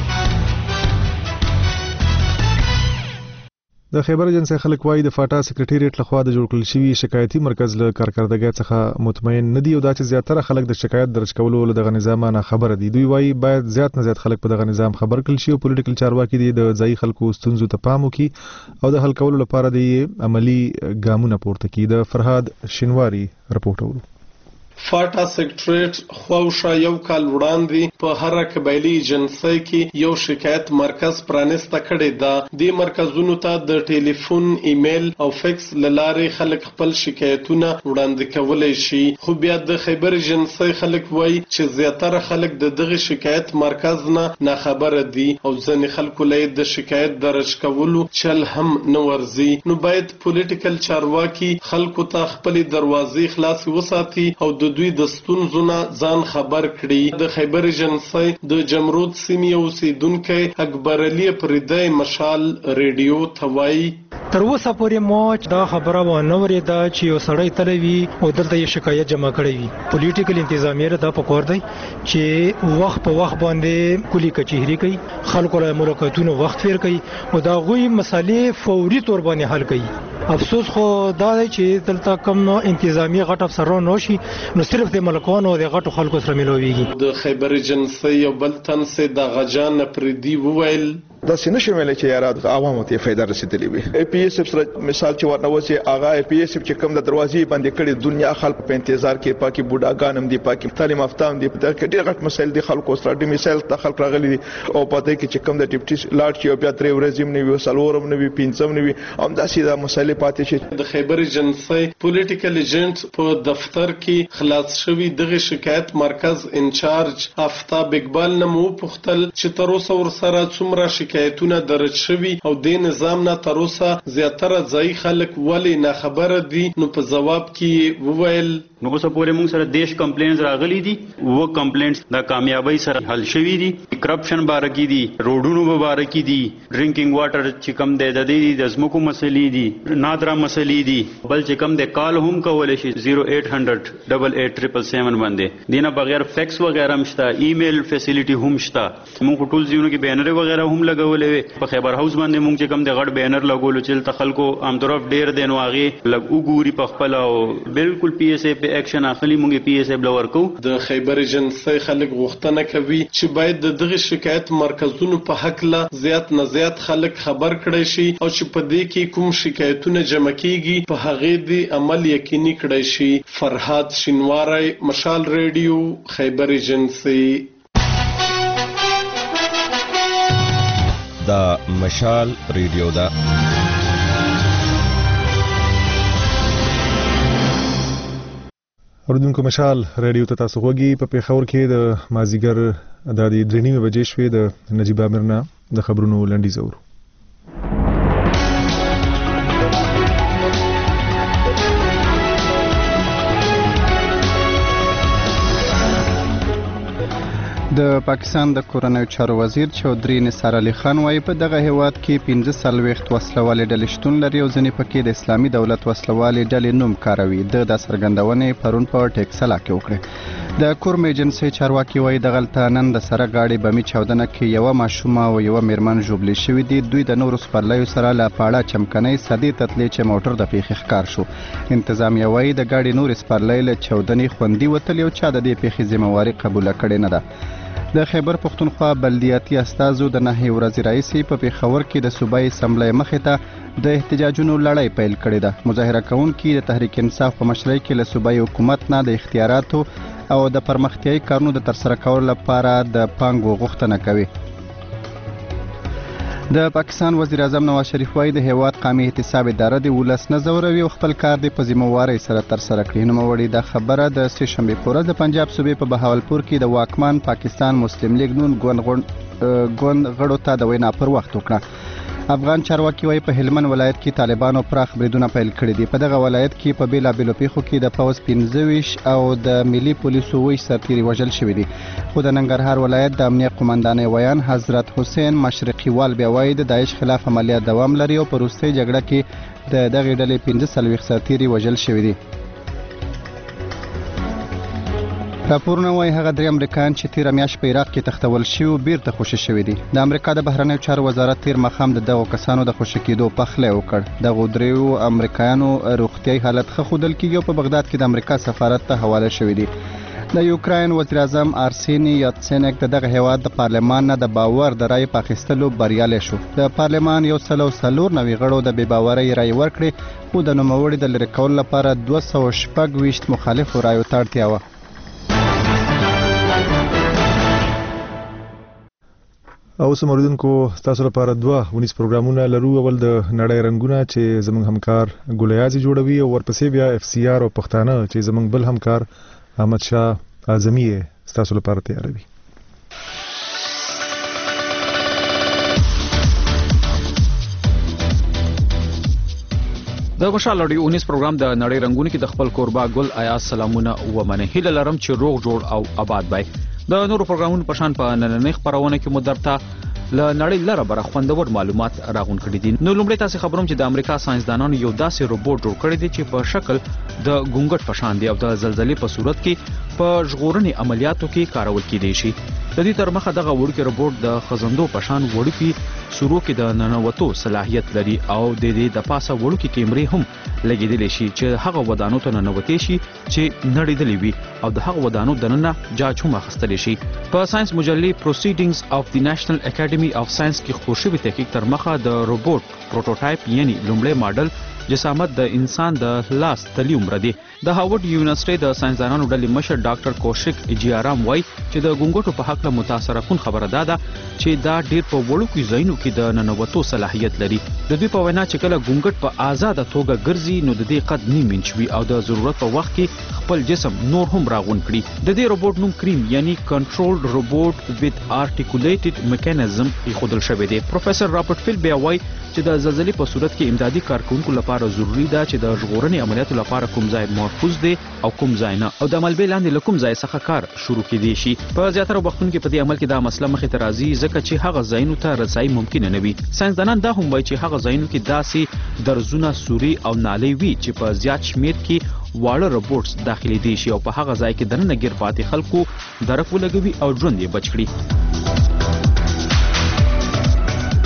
د خیبر ایجنسی خلک وایي د فاټا سکریټریټ لخوا د جوړ کړل شوی شکایتي مرکز له کارکردګۍ څخه مطمئن نه دي او دا چې زیاتره خلک د شکایت درج کولو له دغه نظام نه خبره دي. دوی وایي باید زیات نه زیات خلک په دغه نظام خبر کړل شي او پولیټیکل چارواکي دي د ځایي خلکو ستونزو ته پام وکړي او د حل کولو لپاره د عملی ګامونه پورته کړي. د فرهاد شینواری رپورټ اورو. فاټا سکریټریټ خوښه یو کال وړاندې په هر قبایلی ایجنسی کې یو شکایت مرکز پرانسته کړی دا. د مرکزونو ته د ټلیفون، ایمیل او فیکس لارې خلک خپل شکایتونه وړاندې کولای شي. خو بیا د خیبر ایجنسی خلک وایي چې زیاتره خلک د دغه شکایت مرکز نه خبره دي او ځینې خلکو له د شکایت درج کولو چل هم نه ورځي. نو باید پولیټیکل چارواکي خلکو ته خپل دروازې خلاص وساتي او د دوی د ستونزو نه ځان خبر کړي. د خیبر ایجنسی د جمرود سیمې اوسیدونکی اکبر علي پردی مشال ریډیو ته وایي تر اوسه پورې مو دا خبره ونه وریده چې یو سړی تلوي او دلته یې شکایت جمع کړی وي. پولیټیکل انتظامیه دا پکور دی چې وخت په وخت باندې کلی کچهری کوي، خلکو له ملاقاتونو وخت تیر کوي او دا غوي مسالې فوري تور باندې حل کوي. افسوس خو دا دی چې دلته کم انتظامی غټ افسران نشي نو صرف د ملکانو او د غټو خلکو سره ملويږي. د خیبر ایجنسی یو بل تن سه د غجان پردی وویل دا څنګه شومل چې یاره عوامو ته فائدہ رسیدلی وي. ای پی ایس سره مثال چې ورنوځي اغا ای پی ایس چې کوم د دروازې باندې کړي دنیا خلک په انتظار کې پاکي بوډاګانم دي پاکي تعلیم یافتام دي په کې ډېر غټ مسایل دي خلکو سره د مثال ته خلک راغلي او پته کې چې کوم د ډیپټي لاټ چې بیا ترې ورځم نه وي سلورم نه وي پینځم نه وي هم دا سیده مسایل پاتې شي. د خیبر ایجنسی پولیټیکل ایجنټ په دفتر کې خلاص شوی دغه شکایت مرکز انچارج آفتاب اقبال نمو پختل چې تر اوسه ور سره څومره شکایتونه در شوی او د نظام نه تر اوسه زیاتره ځای خلک ولی نه خبره دي. نو په جواب کې وویل نو اوسه پورې موږ سره دیش کمپلینز راغلي دي و کمپلینز د کامیابی سره حل شوی دي. کرپشن بارکی دي، روډونو بارکی دي، ډرینکینګ واټر چې کم دی د دې د زمکو مسلې دي، نادرا مسلې دي، بل چې کم دی کال هم کولای شي 0800 8877 باندې. دینه بغیر فیکس وغیرہ مشته، ایمیل فیسیلیټي هم شته. موږ ټول ځینو کې بینر وغیرہ هم لګ لګولې په خیبر هاوس باندې مونږ چې کوم د غړ بینر لګولو چې ته خلکو عام طرف ډیر دین واغې لګ وګوري په خپل او بالکل پی اس ای په اکشن اخلي مونږ پی اس ای بل ورکو. د خیبر ایجنسی خلک غوښتنه کوي چې باید دغه شکایت مرکزونو په حق لا زیات نه زیات خلک خبر کړي شي او چې په دې کې کوم شکایتونه جمع کیږي په هغه دی عمل یقیني کړي شي. فرهاد شینواری، مشال ریډیو، خیبر ایجنسی. دا مشال ریډیو دا اوردونکو مشال ریډیو ته تاسو غوږی په پیښور کې د مازیګر د 3:30 بجې شوې د نجیب امرنا د خبرونو لنډیز اورو. د پاکستان د کورنیو چارو وزیر چودري نثار علي خان وايي په دغه هیواد کې 15 وسلوالې ډلې شتون لري او ځینې پکې د اسلامي دولت وسلوالې ډلې نوم کاروي. د څرګندونې پرون په ټیکسلا کې وکړه. د کورم ایجنسی چارواکي وايي دغلته نن د سره گاډي بمی چاودنه کې یو ماشوم او یو میرمن ژوبلې شوې دي. دوی د نورو سپرلیو سره لا پاړه چمکنۍ سدي تتلې چې موټر د پیښې ښکار شو. انتظامیه وايي د گاډي نور سپرلی له چاودنې خوندي وتل او چا د دې پیښې ذمہواری قبول کړې نه ده. د خیبر پښتونخوا بلدیاتي استازو د 9 ورځې راهیسې په پیښور کې د صوبایي اسمبلی مخې ته د احتجاجونو لړۍ پیل کړې ده. مظاهره کوونکي د تحریک انصاف په مشرۍ کې له صوبایي حکومت نه د اختیاراتو او د پرمختیایي کارونو د ترسره کولو لپاره د پانګو غوښتنه کوي. د پاکستان وزیر اعظم نواز شریف وايي د هیواد قومي احتساب اداره د ولس نه زوروي او خپل کار د په ذمہواری سره ترسره کړي. نوموړي د خبره د سه شنبه په ورځ د پنجاب صوبې په بهاولپور کې د واکمن پاکستان مسلم لیگ نون ګوند غړو ته د وینا پر وخت وکړه. افغان چارواکي وايي په هلمند ولایت کې طالبانو پراخ بریدونه پیل کړي دي. په دغه ولایت کې په بیلابیلو پیښو کې د پوز 15 او د ملي پولیسو ویش سرتیري وژل شوي دي. خو د ننګرهار ولایت د امنیه قومندانۍ ویان حضرت حسین مشرقي وال بیا وايي د داعش خلاف عملیات دوام لري او په وروستۍ جګړه کې د دغه ډلې 15 سرتیري وژل شوي دي. راپورونه وايي هغه درې امریکایان چې تیر میاشت په عراق کې تختول شوي بیرته خوشي شوي دي. د امریکا د بهرنیو چارو وزارت تیر ماښام د دغو کسانو د خوشي کېدو پخلی وکړ. دغو دریو امریکایانو روغتیایي حالت ښه ښودل کېږي او په بغداد کې د امریکا سفارت ته حواله شوي دي. د یوکراین وزیر اعظم ارسینی یاتسینک د دغه هیواد د پارلمان نه د باور د رای په اخیستلو بریالی شو. د پارلمان 194 غړو د بې باورۍ رای ورکړې خو د نوموړي د لرې کولو لپاره 226 مخالفو رایو ته اړتیا وه. او سموردونکو تاسو لپاره 2 پروګرامونه لرو. اول د نړۍ رنگونه چې زموږ همکار ګولیازي جوړوي او ورپسې بیا اف سی آر او پښتانه چې زموږ بل همکار احمد شاه اعظمي تاسو لپاره تیاروي. د مشال اډیو 19 پروګرام د نړۍ رنگونه کې د خپل کوربا ګل آیا سلامونه ومنه. هیله لرم چې روغ جوړ او آباد وای. د نورو پروګرامونو په شان په نننۍ خبرونه کې مدرته ل نړۍ لره بر خوندور معلومات راغون کړي دي. نو لومړی تاسو خبروم چې د امریکا ساينسدانانو یو داسې روبوټ جوړ کړی دی چې په شکل د ګونګټ په شان دی او د زلزلې په صورت کې په ژغورنې عملیاتو کې کارول کېدی شي. د دې تر مخه دغه وړوکی روبوټ د خزندو په شان وړوکی سورو کې د ننوتو صلاحیت لري او د دې د پاسه وړوکی کیمرې هم لګیدلی شي چې هغه ودانو ته ننوتي شي چې نړیدلی وي او د هغه ودانو دننه جاج هم اخیستلی شي. په ساينس مجلې پروسیډینګز اف دی نېشنل اکیډمي اف ساينس کې خپور شوی تحقیق تر مخه د روبوټ پروټوټایپ یعنی لومړی ماډل جسامت د انسان د لاس تلی عمر دی. د هاورډ یونیورسيټي د ساينسدانانو ډلې مشر ډاکټر کوشک اجیارام وایي چې د ګونګټو په حق له متاثره کون خبره ده چې دا ډیر په وړوکو ځایونو کې د ننوتو صلاحیت لري. د دوی په وینا چې کله ګونګټ په آزاده توګه ګرځي نو د دې قد نیم انچ وي او د ضرورت په وخت کې خپل جسم نور هم راغون کړي. د دې روبوټ نوم کریم یعنی کنټرولډ روبوټ وذ ارټیکولیټډ میکانیزم ایښودل شوی دی. پروفیسور رابرټ فیل بیا وایي چې د زلزلې په صورت کې امدادي کارکونکو لپاره ضروری ده چې د ژغورنې عملیاتو لپاره کوم ځای محفوظ دی او کوم ځای نه او د ملبې لاندې له کوم ځای څخه کار شروع کېدی شي. په زیاتره وختونو کې په دې عمل کې دا مسله مخې ته راځي ځکه چې هغه ځایونو ته رسایي ممکن نه وي. ساينسدانان دا هم وایي چې هغه ځایونو کې داسې درزونه سوري او نالۍ وي چې په زیات شمیر کې واړه روبوټس داخلي دي شي او په هغه ځای کې دننه ګیر پاتې خلکو درک ولګوي او ژوند یې بچ کړي.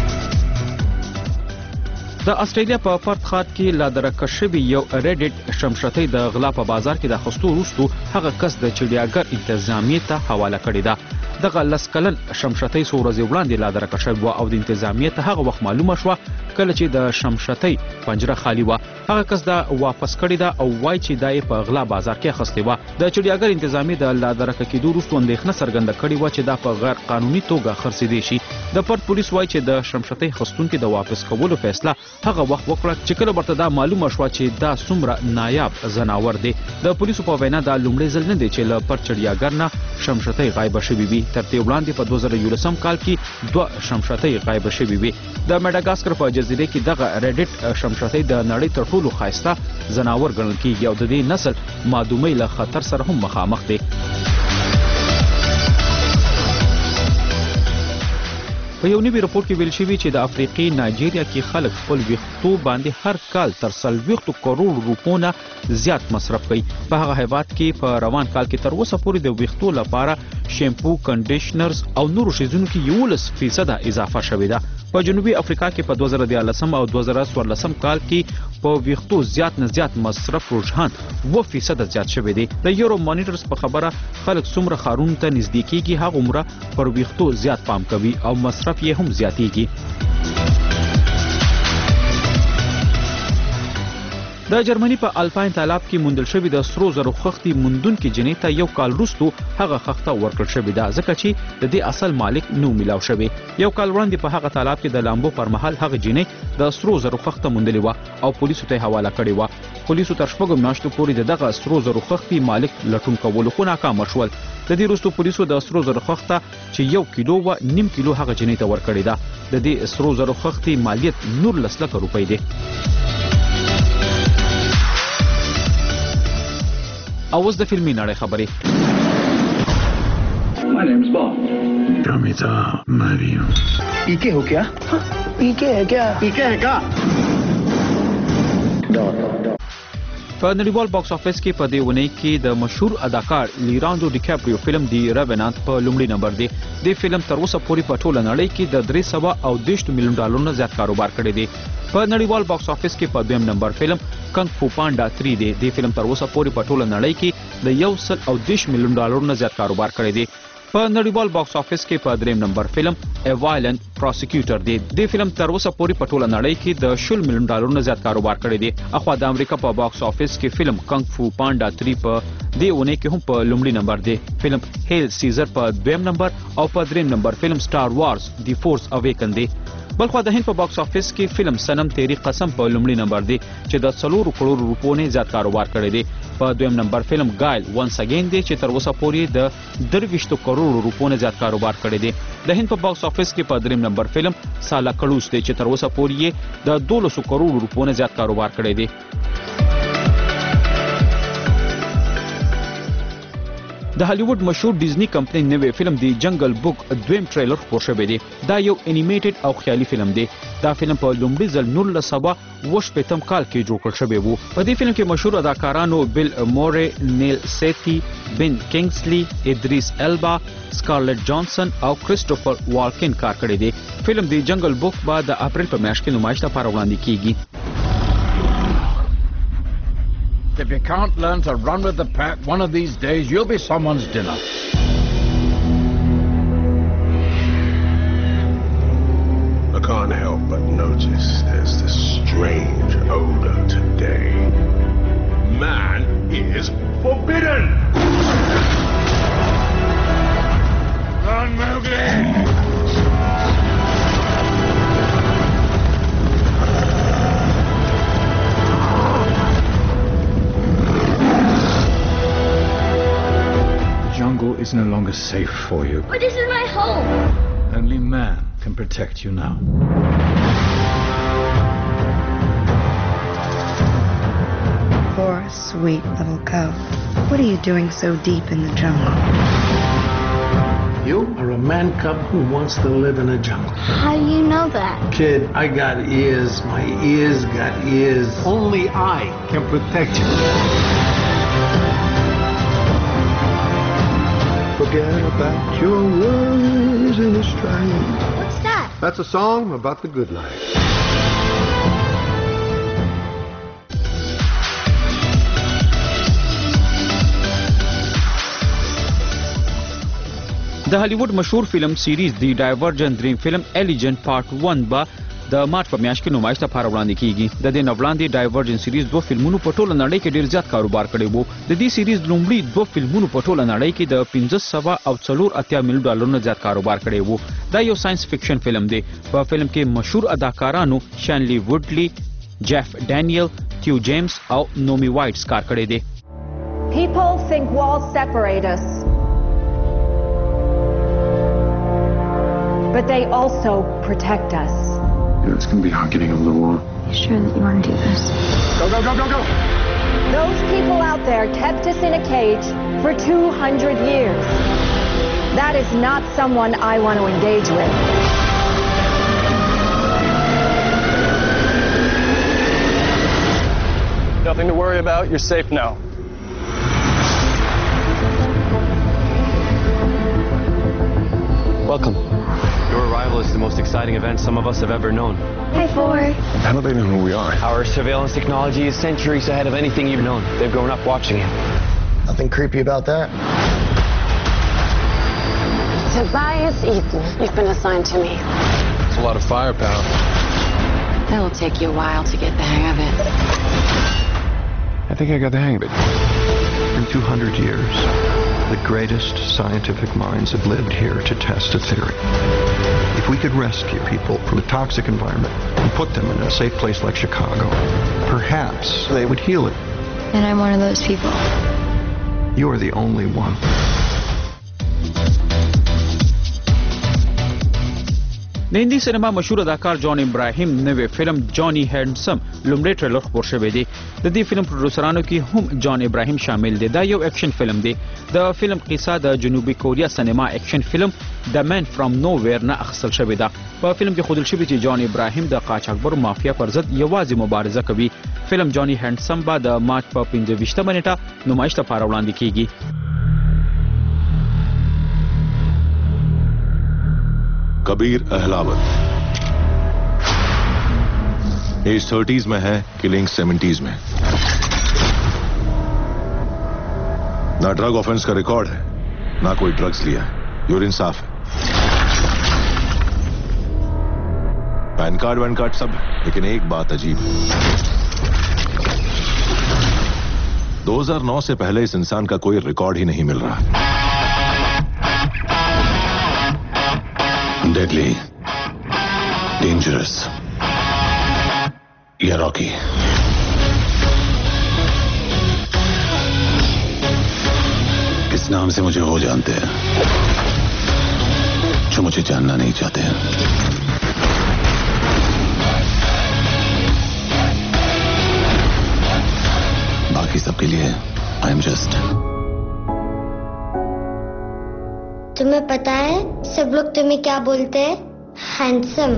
د استرالیا په پرت ښار کې لا درکه شوی یو ریډټ شمشتۍ د غلا په بازار کې د خستو وروستو هغه کس د چړیاګر انتظامیې ته حواله کړی ده. دغه لس کلن شمشتۍ څو ورځې وړاندې لا درکه شوی او د انتظامیې ته هغه وخت معلومه شوه کله چې د شمشتۍ پنجره خالی و. هغه کس دا واپس کړی ده او وایي چې دا یې په غلا بازار کې اخیستې وه. د چړیاګر انتظامیې د لا درکه کېدو وروستو اندېښنه څرګنده کړې وه چې دا په غیر قانوني توګه خرڅېدی شي. د پرت پولیس وایي چې د شمشتۍ خستونکي د واپس کولو فیصله هغه وخت وکړه چې کله ورته دا معلومه شوه چې دا څومره نایاب ځناور دی. د پولیسو په وینا دا لومړی ځل نه دی چې له پرت چړیاګر نه شمشتۍ غایبه شوې وي. تر دې وړاندې په 2011 کال کې 2 شمشتۍ غایبه شوې وي. د مډاګاسکر په جزیره کې دغه ریډټ شمشتۍ د نړۍ تر ټولو ښایسته ځناور ګڼل کېږي او د دې نسل معدومۍ له خطر سره هم مخامخ دی. په یو نوي راپور کې ویل شوي چې د افریقې نایجیریا کې خلک خپل ویښتو باندې هر کال تر 40 کروڑ روپو نه زیات مصرف کوي. په هغه هیواد کې په روان کال کې تر اوسه پورې د ویښتو لپاره شیمپو، کنډیشنرز او نورو شیزونو کې 11% اضافه شوې ده. په جنوبي افریقا کې په 2013 او 2014 کال کې په ویښتو زیات نه زیات مصرف رجحان 2% زیات شوی دی. د یورو مانیټرز په خبره خلک څومره ښارونو ته نږدې کېږي هغه عمره پر ویښتو زیات پام کوي او مصرف یې هم زیاتېږي. د جرمني په الپاین تالاب کې موندل شوی د سرو زرو خښتې موندونکې جنۍ ته یو کال وروسته هغه خښته ورکړل شوې ده ځکه چې د دې اصل مالک نو میلاو شوی. یو کال وړاندې په هغه تالاب کې د لامبو پر مهال هغه جنۍ د سرو زرو خښته موندلې وه او پولیسو ته حواله کړې وه. پولیسو تر 4 میاشتو پورې دغه سرو زرو خښتې مالک لټون کولو خو ناکام شول. د دې وروسته پولیسو د سرو زرو خښته چې 1 کیلو و 1.5 کیلو هغه جنۍ ته ورکړې ده. د دې سرو زرو خښتې مالیت 19 لک روپۍ دی. او اوس د فلمي نړۍ خبرې. My name's Bond. Kamita Mariam. पीके हो क्या? पीके है क्या? पीके है क्या? په نړیوال باکس افیس کې په دې ونې کې د مشهور اداکار لیرانډو ډیکاپریو فلم دی ریونانت په لومړي نمبر دی. د فلم تر اوسه پورې په ټوله نړۍ کې د 320 میلیون ډالرو نه زیات کاروبار کړی دی. په نړیوال باکس افیس کې په دویم نمبر فلم کنګ فو پاندا 3 دی. د فلم تر اوسه پورې په ټوله نړۍ کې د 110 میلیون ډالرو نه زیات کاروبار کړی دی. په نړیوال باکس افیس کې په دریم نمبر فلم ا وایلنت پروسیکیوټر دی. د فلم تر اوسه پورې په ټوله نړۍ کې د 10 میلیون ډالرو نه زیات کاروبار کړی دی. اخوا د امریکا په باکس افیس کې فلم کنګ فو پاندا 3 په دې ونې کې هم په لومړي نمبر دی. فلم هیل سیزر په دویم نمبر او په دریم نمبر فلم سٹار وارز دی فورس اویکن دی. بلخو د هند په باکس افیس کې فلم سنم تیری قسم په لومړي نمبر دی چې د 4 کروڑ روپو نه زیات کاروبار کړی دی. په دویم نمبر فلم ګایل وانس اگین دی چې تر اوسه پورې د 23 کروڑ روپو نه زیات کاروبار کړی دی. د هند په باکس افیس کې په دریم نمبر فلم سالا کړوس دی چې تر اوسه پورې د 12 کروڑ روپو نه زیات کاروبار کړی دی. د هالیوډ مشهور ډیزنی کمپنۍ نوې فلم دی جنگل بوک دویم ټریلر خپور شوی دی. دا یو انیمیټډ او خیالي فلم دی. دا فلم په لومړي ځل 1980 کال کې جوړ کړل شوی وو. په دې فلم کې مشهور اداکارانو بیل مورې، نیل سیتی، بن کنګسلی، ادریس البا، سکارلټ جانسن او کریسټوفر والکن کار کړی دی. فلم دی جنگل بوک به د اپریل په میاشت کې نمایش لپاره وړاندې کیږي. If you can't learn to run with the pack, one of these days you'll be someone's dinner. I can't help but notice there's this strange odor today. Man is forbidden! Run, Mowgli! Jungle is no longer safe for you. But this is my home. Only man can protect you now. Poor, sweet little cub. What are you doing so deep in the jungle? You are a man cub who wants to live in a jungle. How do you know that? Kid, I got ears. My ears got ears. Only I can protect you. Forget about your worries and the strife. What's that? That's a song about the good life. د هالیوډ مشهور فلم سیریز دی ډایورجن دریم فلم الیجنت پارت 1 با د مارچ په میاشت کې نمایش لپاره وړاندې کیږي. د دې نه وړاندې ډایورجن سیریز 2 فلمونو په ټوله نړۍ کې ډیر زیات کاروبار کړی وو. د دې سیریز لومړی 2 فلمونو په ټوله نړۍ کې د 1584 مليون ډالرونو زیات کاروبار کړی وو. دا یو ساينس فکشن فلم دی. په فلم کې مشهور اداکارانو شانلی ووډلی، جیف ډانیل، تیو جیمز او نومی وایټس کار کړی دی. People think walls separate us, but they also protect us. It's going to be hard getting over the wall. You sure that you want to do this? Go, go, go, go, go! Those people out there kept us in a cage for 200 years. That is not someone I want to engage with. Nothing to worry about. You're safe now. Welcome. Your arrival is the most exciting event some of us have ever known. Hi, Ford. How do they know who we are? Our surveillance technology is centuries ahead of anything you've known. They've grown up watching you. Nothing creepy about that. Tobias Eaton, you've been assigned to me. It's a lot of firepower. It'll take you a while to get the hang of it. I think I got the hang of it. In 200 years, the greatest scientific minds have lived here to test a theory. If we could rescue people from a toxic environment and put them in a safe place like Chicago, perhaps they would heal it. And I'm one of those people. You are the only one. د هندي سینما مشهور اداکار جان ابراهیم نوې فلم جانی هینډسم لومړی ټریلر خپور شوی دی. د دې فلم پروډوسرانو کې هم جان ابراهیم شامل دی. دا یو اکشن فلم دی. د فلم قصه د جنوبي کوریا سینما اکشن فلم د مین فرام نو ویر نه اخیستل شوې ده. په فلم کې ښودل شوی چې جان ابراهیم د قاچاقبر مافیا پر ضد یوازې مبارزه کوي. فلم جانی هینډسم به د مارچ په 25 نیټه نمایش لپاره وړاندې کیږي. Kabir Ahlawat age 30s में है, killing 70s में. ना drug offence का रिकॉर्ड है, ना कोई ड्रग्स लिया है. यूरिन साफ है. पैन कार्ड सब है, लेकिन एक बात अजीब है. 2009 से पहले इस इंसान का कोई रिकॉर्ड ही नहीं मिल रहा. Deadly, dangerous, या रॉकी. किस नाम से मुझे वो जानते हैं जो मुझे जानना नहीं चाहते हैं. बाकी सबके लिए आई एम जस्ट. तुम्हें पता है सब लोग तुम्हें क्या बोलते हैं? हैंडसम.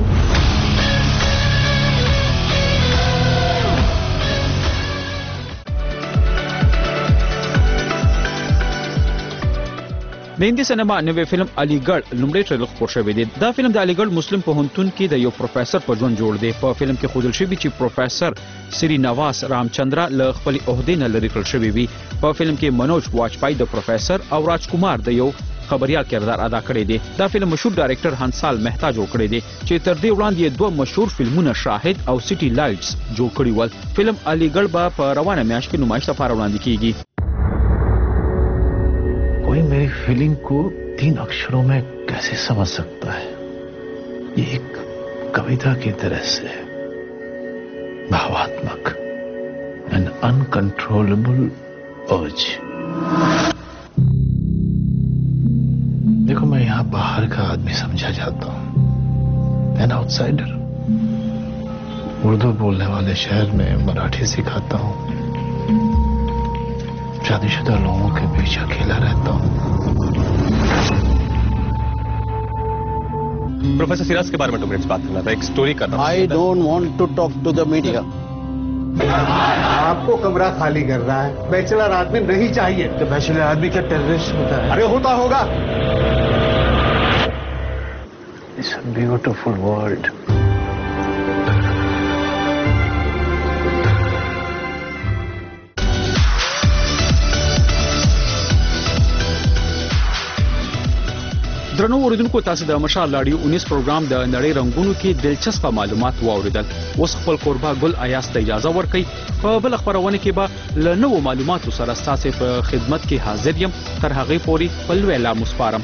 د هندي سینما نوې فلم علیګړ لومړی ټریلر خپور شوی دی. دا فلم د علیګړ مسلم پوهنتون کې د یو پروفیسور په ژوند جوړ دی. په فلم کې ښودل شوی چې پروفیسور سری نواس رامچندرا له خپل عہدې نه لرې کړل شوی وي. په فلم کې منوج واجپای د پروفیسور او راج کمار د یو خبريال کردار ادا کړی دی. دا فلم مشهور ډایرکټر هنسال مهتا جوړ کړی دی چې تر دې وړاندې 2 مشهور فلمونه شاهد او سټي لایټس جوړ کړي ول. فلم علیګړ به په روانه میاشت کې نمایش لپاره وړاندې کیږي. कोई मेरी फीलिंग को 3 अक्षरों में कैसे समझ सकता है? ये एक कविता की तरह से भावात्मक, एन अनकंट्रोलेबल अर्ज. देखो, मैं यहां बाहर का आदमी समझा जाता हूं, एन आउटसाइडर. उर्दू बोलने वाले शहर में मराठी सिखाता हूं. शादीशुदा लोगों के बीच अकेला रहता हूं. प्रोफेसर सिराज के बारे में 2 मिनट्स बात करना था. एक स्टोरी करना. I don't want to talk to the media. आपको कमरा खाली कर रहा है. बैचलर आदमी नहीं चाहिए. तो बैचलर आदमी क्या टेररिस्ट होता है? अरे होता होगा. It's a beautiful world. درنو اوریدونکو تاسو د مشال رادیو 19 پروګرام د نړۍ رنگونو کې دلچسپ معلومات واوریدل. اوس خپل قربا ګل ایاس ته اجازه ورکړئ. په بل خبرونه کې به له نوو معلوماتو سره تاسو په خدمت کې حاضر یم. تر هغه پورې په لوی اعلان مسپارم.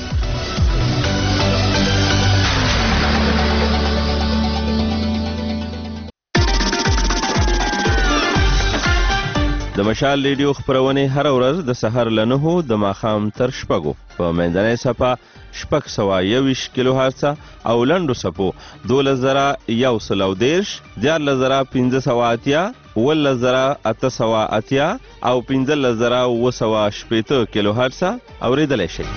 د مشال ریډیو خبرونه هر ورځ د سحر له 9 د ماښام تر 6 په منځنۍ صفه 621 کیلو هرتز او لنډو صفو 2110 14580 11880 او 15980 کیلو هرتز اوریدلای شئ.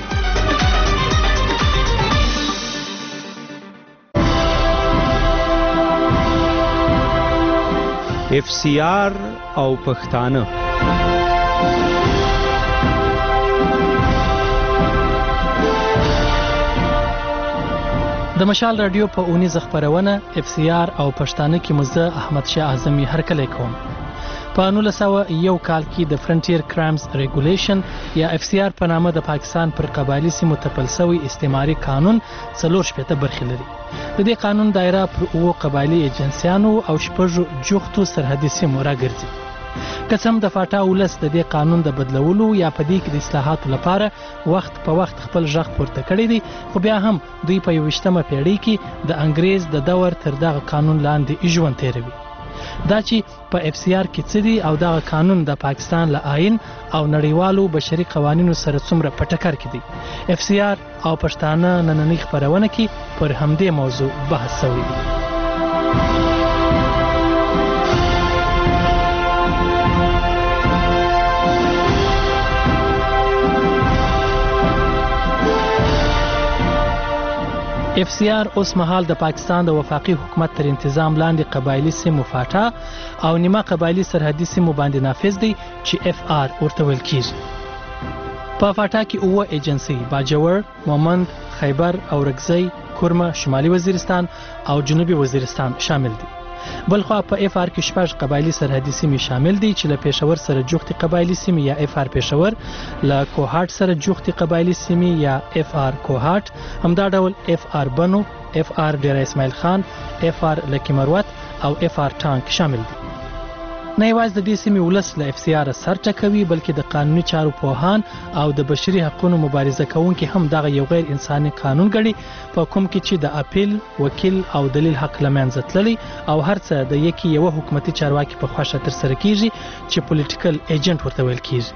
FCR او پښتانه د مشال رادیو په 19 خبرونه FCR او پښتانه کې مزه احمد شاه اعظمي هرکلی کوم. په 1901 کال کې د فرنټیر کرایمز ریګولیشن یا FCR په نامه د پاکستان پر قبایلی سیمو تپل شوی استعماري قانون 4 برخې لري. د دې قانون دایره پر 9 قبایلی ایجنسیانو او 6 جوختو سرحدي سیمو راګرځي. قسم د فاټا ولس د دې قانون د بدلولو یا په دې کې د اصلاحاتو لپاره وخت په وخت خپل ژغ پورته کړی دی، خو بیا هم دوی په 21مه پیړۍ کې د انګریز د دور تر دغه قانون لاندې ژوند تیروي. دا چې په FCR کې څه دي او دغه قانون د پاکستان له آئین او نړیوالو بشري قوانینو سره څومره په ټکر کې دي. FCR او پښتانه نننۍ خبرونه کې پر همدې موضوع بحث شوی دی. FCR اوس مهال د پاکستان د وفاقي حکومت تر انتظام لاندې قبایلی سیمو فاټا او نیمه قبایلی سرحدي سیمو باندې نافذ دی چې FR ورته ویل کیږي. په فاټا کې 9 ایجنسی باجوړ، مومند، خیبر او رګزی، کورمه، شمالي وزیرستان او جنوبي وزیرستان شامل دي. بلخو په FR کې 6 قبایلی سرحدي سیمې شامل دي چې له پېښور سره جوختي قبایلی سیمې یا FR پېښور، له کوهاټ سره جوختي قبایلی سیمې یا FR کوهاټ، همدا ډول FR بنو، FR ډیر اسماعیل خان، FR لکی مروت او FR ټانک شامل دي. نه یوازې د دې سیمې ولس له FCR سر ټکوي، بلکې د قانوني چارو پوهان او د بشري حقوقو مبارزه کوونکي هم دغه یو غیر انساني قانون ګڼي، په کوم کې چې د اپیل، وکیل او دلیل حق له منځه تللی او هر څه د یو حکومتي چارواکي په خوښه ترسره کیږي چې پولیټیکل ایجنټ ورته ویل کیږي.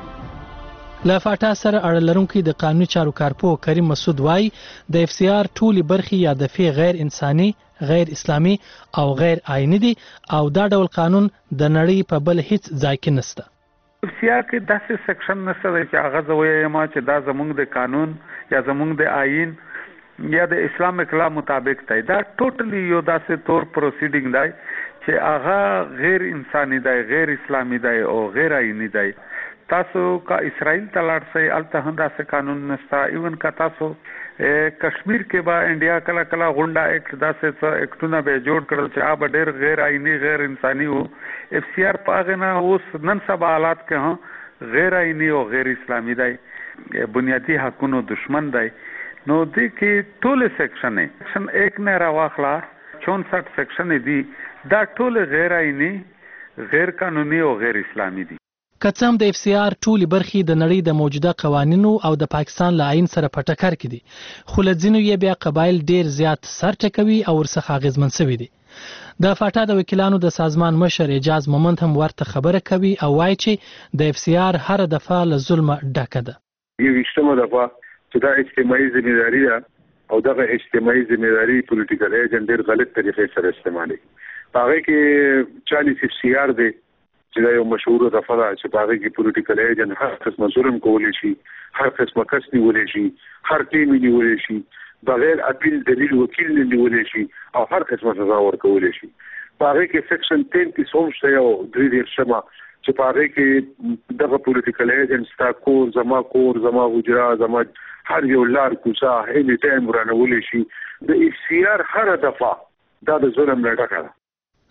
له فاټا سره اړه لرونکي د قانوني چارو کارپوه کریم مسعود وایي د FCR ټولې برخې یا دفعې غیر انساني، غیر اسلامي او غیر آئیني دي او دا ډول قانون د نړۍ په بل هیڅ ځای کې نشته. FCR کې داسې سیکشن نشته چې هغه زویم چې دا زموږ د قانون یا زموږ د آئین یا د اسلامک لا مطابق دی. دا ټوټلی یو داسې تور پروسیډینګ دی چې هغه غیر انساني دی، غیر اسلامي دی او غیر آئیني دی. تاسو کا اسرائیل ته لاړ شئ، هلته هم داسې قانون نشته. ایون که تاسو کشمیر کې به انډیا کله کله غونډه اکټ داسې څه اکټونه به جوړ کړل چې هغه به ډېر غیر آئیني، غیر انساني وو. FCR په هغې نه اوس نن سبا حالات کې هم غیر آئیني او غیر اسلامي دی، بنیادي حقونو دشمن دی. نو دې کې ټولې سیکشنې سیکشن 1 نه راواخله 64 سیکشنې دي، دا ټولې غیر آئیني، غیر قانوني او غیر اسلامي دي. که څه هم د FCR ټولې برخې د نړۍ د موجوده قوانینو او د پاکستان له آئین سره په ټکر کې دي، خو له ځینو یې بیا قبایل ډیر زیات سر ټکوي او ورڅخه اغېزمن شوي دي. د فاټا د وکیلانو د سازمان مشر اعجاز مومند هم ورته خبره کوي او وایي چې د FCR هره دفعه له ظلمه ډکه ده. 20مه دفعه چې دا اجتماعي ذمہداري ده او دغه اجتماعي ذمہداري پولیټیکل ایجنټ ډیر غلط طریقې سره استعمالي. هغه کې 40 FCR دی چې دا یو مشهور دفعه ده چې هغه کې پولیټیکل ایجنټ هر قسم ظلم کولی شي، هر قسم کس نیولی شي، هر ټیم نیولی شي، بغیر اپیل دلیل وکیل نیولی شي او هر قسم سزا ورکولی شي. هغه کې سیکشن 33 هم شته او 3 چې هغه کې دغه پولیټیکل ایجنټ ستا کور زما حجره زما هر یو لار کوڅه هیڅ ټایم ورانولی شي. د FCR هر دفعه دا د ظلم نه ډکه ده.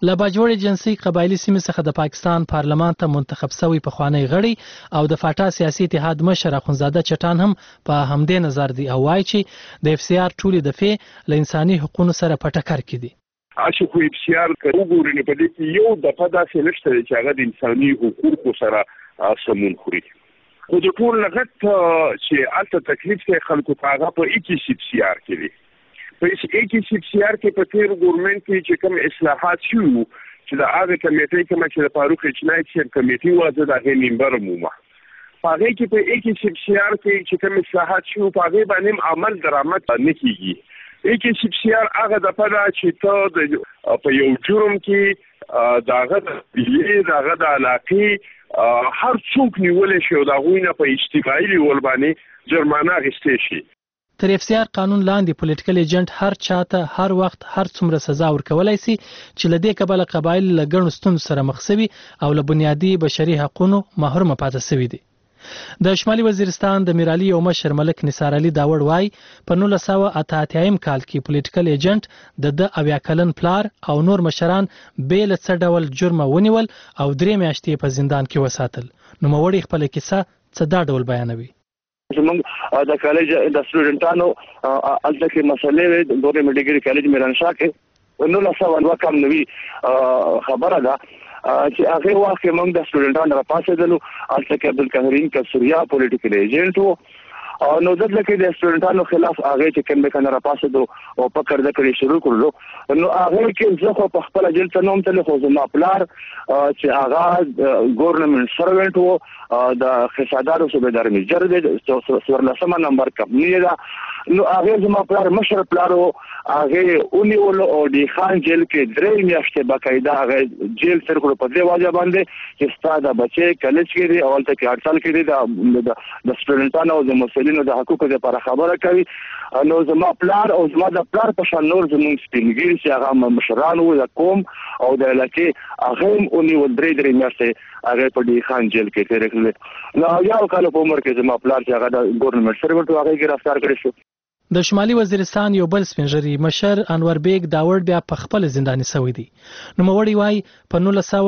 له باجوړ ایجنسی قبایلی سیمې څخه د پاکستان پارلمان ته منتخب شوی پخوانی غړي او د فاټا سیاسي اتحاد مشر اخونزاده چټان هم په همدې نظر دی او وايي چې د اف سی آر ټولې دفعې له انساني حقوقو سره په ټکر کې دي. اشه خو اف سی آر وګورئ نه پدې کې یو دفعه داسې نشته چې هغه د انساني حقوقو سره سمون خوري. خو د ټول لغت چې الته تکلیف کې خلکو هغه په اف سی آر کې دي. په اف سی آر کې په تیر ګورنمنت کې چې کوم اصلاحات شو چې د هغه کمیټې کوم چې د فاروق اجنایت شر کمیټې وازه د هغه ممبر مومه هغه کې په اف سی آر کې چې کوم اصلاحات شو په هغه باندې عمل درآمد نه کیږي. اکی سیپسیار هغه د پدا چې ته په یو جرم کې داغه د علاقې هر څوک نیول شي او دا غوینه په اجتماعي لیول باندې جرمانه اخیستل شي. تر اف سی آر قانون لاندې پولیټیکل ایجنټ هر چاته هر وخت هر څومره سزا ورکولای شي چې لدې کبل قبایل لګڼ ستون سره مخسوي او له بنیادی بشري حقوقو محروم پاتې شوی دي. د شمالي وزیرستان د میرالي او مشر ملک نثار علي داوړ وايي په 1988 کال کې پولیټیکل ایجنټ د اویا کلن پلار او نور مشران بیل څه ډول جرم ونیول او 3 میاشتې په زندان کې وساتل. نو موړي خپل کیسه څه دا ډول بیانوي. زموږ د کالج د سټوډنټانو الته کې مسلې د دوه ډیګري کالج میرانشاه کې 1902 کم نوی خبره ده چې هغه وخت موږ د سټوډنټانو راپاسېدلو الته کې عبدالقاهرین کسوریا پولیټیکل ایجنټ وو نو دلته کې د سټوډنټانو خلاف هغه چې کوم کنه راپاسېدو او پکړه د کړي شروع کړلو نو هغه کې زه خو په خپل جیل ته نوم تل خو زما پلار چې هغه ګورنمنت سروینټ وو د خسادارو صوبیدار میجر دی 14 نمبر کمپنی دا نو هغه زما پلار مشر پلارو هغه اونیول او دی خان جیل کې 3 میاشتې باقاعده هغه جیل تر کړو په دې واجب باندې چې ستاده بچي کالج کې دی او تل کې 8 سال کې دی د سټوډنټانو او د مسؤلینو د حقوقو لپاره خبره کوي نو زما پلار او زما د پلار په شان نور زموږ سپینګری چې هغه مشران وو د قوم او د علاقې هغه اونیول 3 میاشتې هغه په دی خان جیل کې تیر کړل نو یو کال په عمر کې زما پلار چې هغه د ګورنمنت سروینټ هغه گرفتار کړی شو. د شمالي وزیرستان یو بل سپینږیری مشر انور بیگ داوړ بیا په خپل زنداني شوی دی. نو موړي وايي په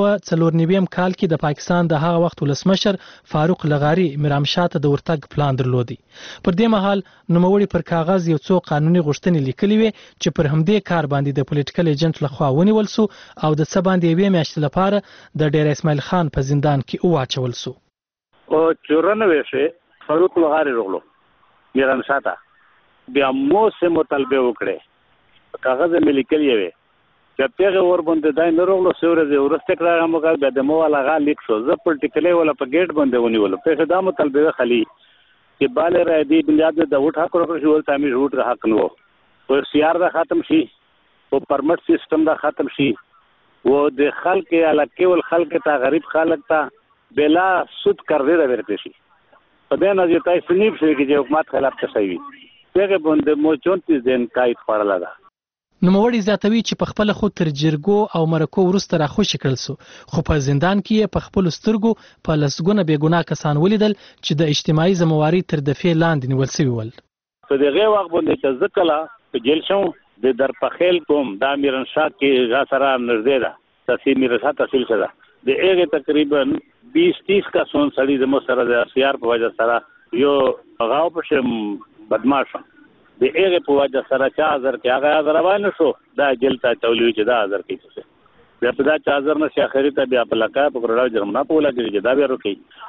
1994 کال کې د پاکستان د هغه وخت ولسمشر فاروق لغاري میرامشاه ته د ورتګ پلان درلودي. پر دې مهال نو موړي پر کاغذ یو څو قانوني غوښتنې لیکلې وي چې پر همدې کار باندې د پولیټیکل ایجنټ لخوا ونیول سو او د څه باندې یوې میاشتې لپاره د ډیر اسماعیل خان په زندان کې واچول سو. او 94 کې فاروق لغاري رغلو میرامشاه ته بیا مو سه مطالبه وکړي کاغذ مې لیکلی وي چې پیغه ور باندې دای نه روغلو سورې د ورسته کړه موږ به د مو ولا غا لیک شو ز پټیکلې ولا په گیټ باندې ونیول پیغه دا مطالبه خلی چې bale را دي بنیاد د وټ حق ورکړ شو ول تعمیر وټ حق نو او سیار دا ختم شي او پرمټ سیستم دا ختم شي و د خلک علاقه ول خلک ته غریب خلک ته بلا سود کړی دا ورته شي په دې نه چې تاسو نه شي چې حکومت خلاف څه وي دغه باندې مو 34 دن کایت پړل ده. نو موړي زیاتوي چې په خپل خو تر جرګو او مرکو ورسته را خوشی کړل سو خو په زندان کې په خپل سترګو په لسګونه بے ګناه کسان ولیدل چې د اجتماعي ذمہواری تر دفعې لاندې نیول شوی ول. په دغه وخت باندې چې ځکلا په جیل شو د درپخیل کوم د میرانشاه کې غا سره نږدې ده تاسو میرانشاه تحصیل شوه د هغه تقریبا 20-30 کا سون سړي د مو سره د سیار په وجه سره یو غاو په بدمعش د هغه په وجه سره 4000 کې هغه روان شو دا جیل ته تولوي چې دا 1000 کې څه بیا په دا 4000 نشه اخري ته بیا په لکه په کروڑا جرمنا په لګي چې دا بیا روکي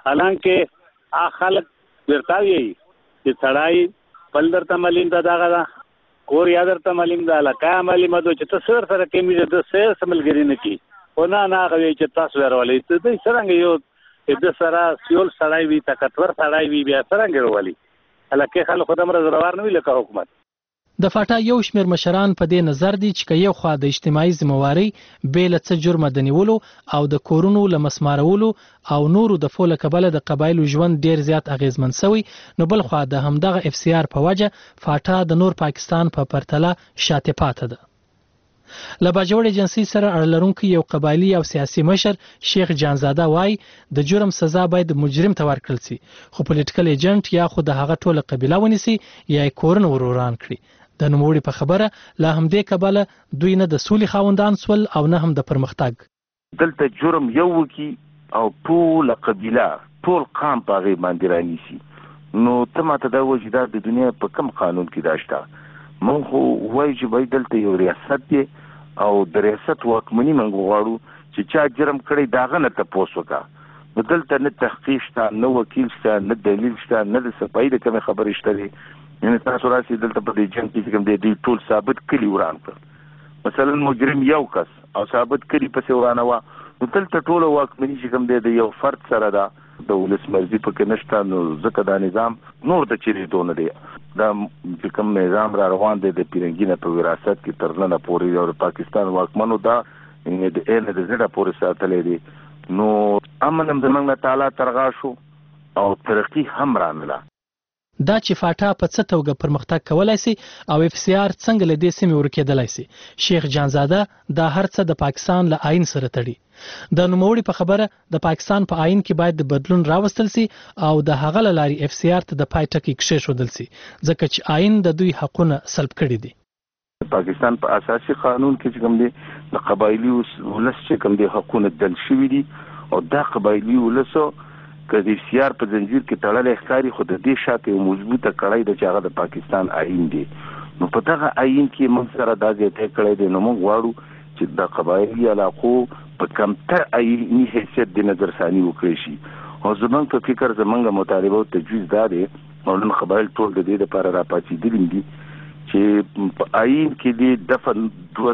حالانکه خلک ورتاوي چې څړای پلدر ته ملیم دا دغه کور یادر ته ملیم دا لکه ملیم دو چې تاسو سره کې د سیر سملګری نه کی او نه غوي چې تاسو ورولې ته د څنګه یو د سره سیول سړای وي طاقتور سړای وي بیا څنګه ورولې الکه خلک خدام روان نه وی لکه حکومت. د فاټا یو شمیر مشران په دې نظر دي چې یو خوا د اجتماعي ذمہواری بیل څه جرم د نیولو او د کورونو لمسمارولو او نورو د فول کبل د قبایلو ژوند ډیر زیات اغیزمن شوی نو بل خوا د همدغه اف سی آر په وجه فاټا د نور پاکستان په پرتله شاته پاتې ده. لباجوړ ایجنسی سره اړلرونکو یو قبایلی او سیاسي مشر شیخ جانزاده وای د جرم سزا باید مجرم ته ورکړل شي خو پولیټیکل ایجنټ یا خو د هغه ټوله قبیله ونیسي یا کورن وروران کړي د نوموړي په خبره لا هم دې کبله دوی نه د سولې خاوندان سول او نه هم د پرمختګ. دلته جرم یو وکي او ټول قبیله ټول قام په هغې باندې رانیسي، نو ته ماته دا وایي چې دا د دنیا په کوم قانون کې دا شته؟ موږ خو وایو چې باید دلته یو ریاست دی او د ریاست واکمني موږ غواړو چې چا جرم کړی د هغه نه تپوس وکړه. نو دلته نه تحقیق شته، نه وکیل شته، نه دلیل شته، نه د صفایي د کومې خبرې شته دي. یعنې تاسو راسئ دلته په دې جنګ کې چې کوم دی دوی ټول ثابت کلي وران کړل. مثلا مجرم یو کس او ثابت کلي پسې ورانه وه، نو دلته ټوله واکمني چې کوم دی د یو فرد سره ده، د ولس مرضي پکې نشته، نو ځکه دا نظام نور د چیرېدو نه دی. دا چې کوم نظام را روان دی د پیرنګي نه په وراثت کې تر ننه پورې او د پاکستان واکمنو دا د ایله د زړه پورې ساتلی دی. نو امن هم زموږ نه تعالی ترغا شو او ترقي هم رانله. دا چې فاټا په څه توګه پرمختګ کولای شي او اف سی آر څنګه له دې سیمې ورکېدلای شي، شیخ جانزاده دا هر څه د پاکستان له آئین سره تړي. د نوموړي په خبره د پاکستان په آئین کې باید د بدلون راوستل شي او د هغه له لارې اف سی آر ته د پای ټکی کښېښودل شي، ځکه چې آئین د دوی حقونه سلب کړي دي. پاکستان په اساسي قانون کې چې کوم دی د قبایلي ولس چې کوم دی حقونه دل شوي دي او دا قبایلي ولسو که د اف سی آر په زنجیر کې تړلی ښکاري، خو د دې شاته یو مضبوطه کړۍ ده چې هغه د پاکستان آئین دی. نو په دغه آئین کې موږ سره دا ځای کړی دی. نو موږ غواړو چې د قبایلي علاقو په کمتر آئیني حیثیت د نظرثاني وکړی شي. او زموږ په فکر زموږ مطالبه او تجویز دا دی، او نن قبایل ټول د دې لپاره راپاڅېدلي دي چې په آئین کې د دفن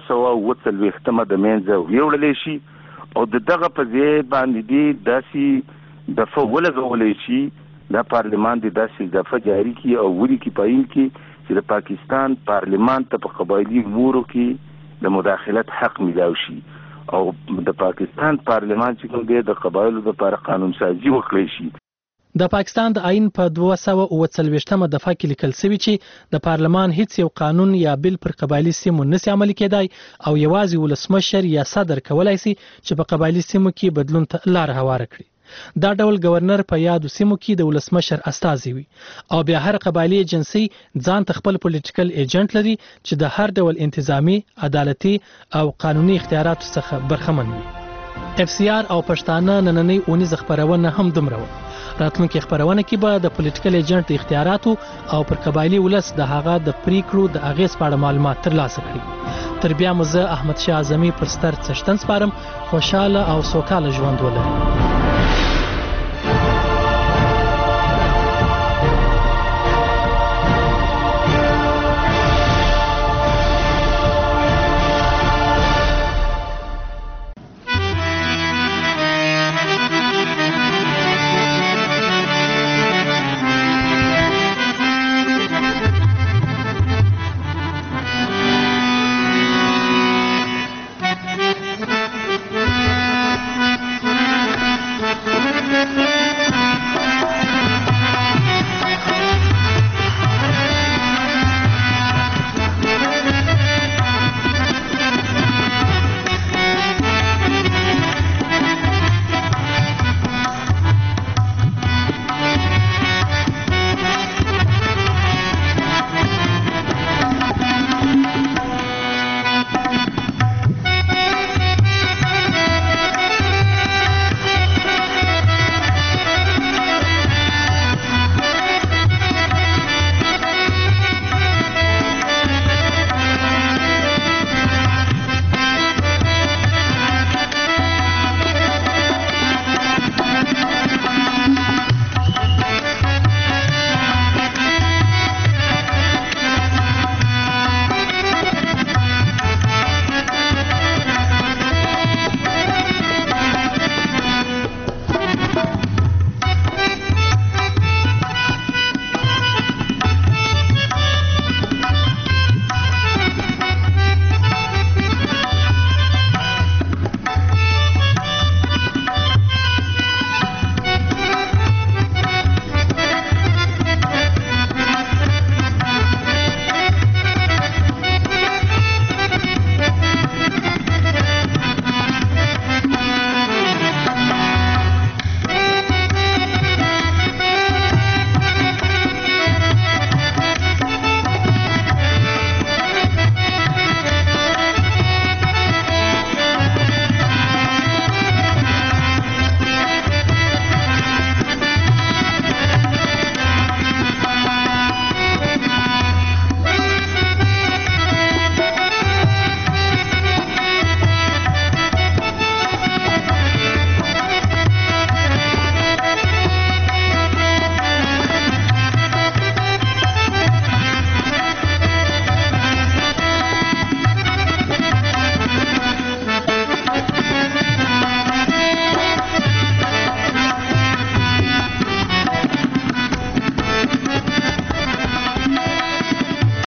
240 د منځه ویوړلی شي او د دغه په ځای باندې دې داسې دفعه ولګولی شي، دا پارلمان دې داسې دفعه جاري کړي او ولیکي په آئین کې چې د پاکستان پارلمان ته په قبایلي امورو کې د مداخلت حق میلاو شي او د پاکستان پارلمان چې کوم دی د قبایلو لپاره قانون سازي وکړی شي. د پاکستان د آئین په 240 دفعه کې لیکل شوی چې د پارلمان هیڅ یو قانون یا بل پر قبایلي سیمو نشي عملي کېدای او یوازې ولسمشر یا صدر کولای شي چې په قبایلي سیمو کې بدلون ته لار هواره کړي. دا ډول گورنر په یادو سیمو کې د ولسمشر استازي وي او بیا هر قبایلي ایجنسي ځان ته خپل پولیټیکل ایجنټ لري چې د هر ډول انتظامی، عدالتي او قانوني اختیاراتو څخه برخمن وي. اف سی آر او پښتانه نننۍ اونیزه خپرونه هم دومره وه. راتلونکي خپرونه کې به د پولیټیکل ایجنټ د اختیاراتو او پر قبایلي ولس د هغه د پریکړو د اغیز په اړه معلومات ترلاسه کړي. تر بیا مو زه احمد شاه اعظمي پر ستر څښتن سپارم. خوشاله او سوکاله ژوند ولرئ.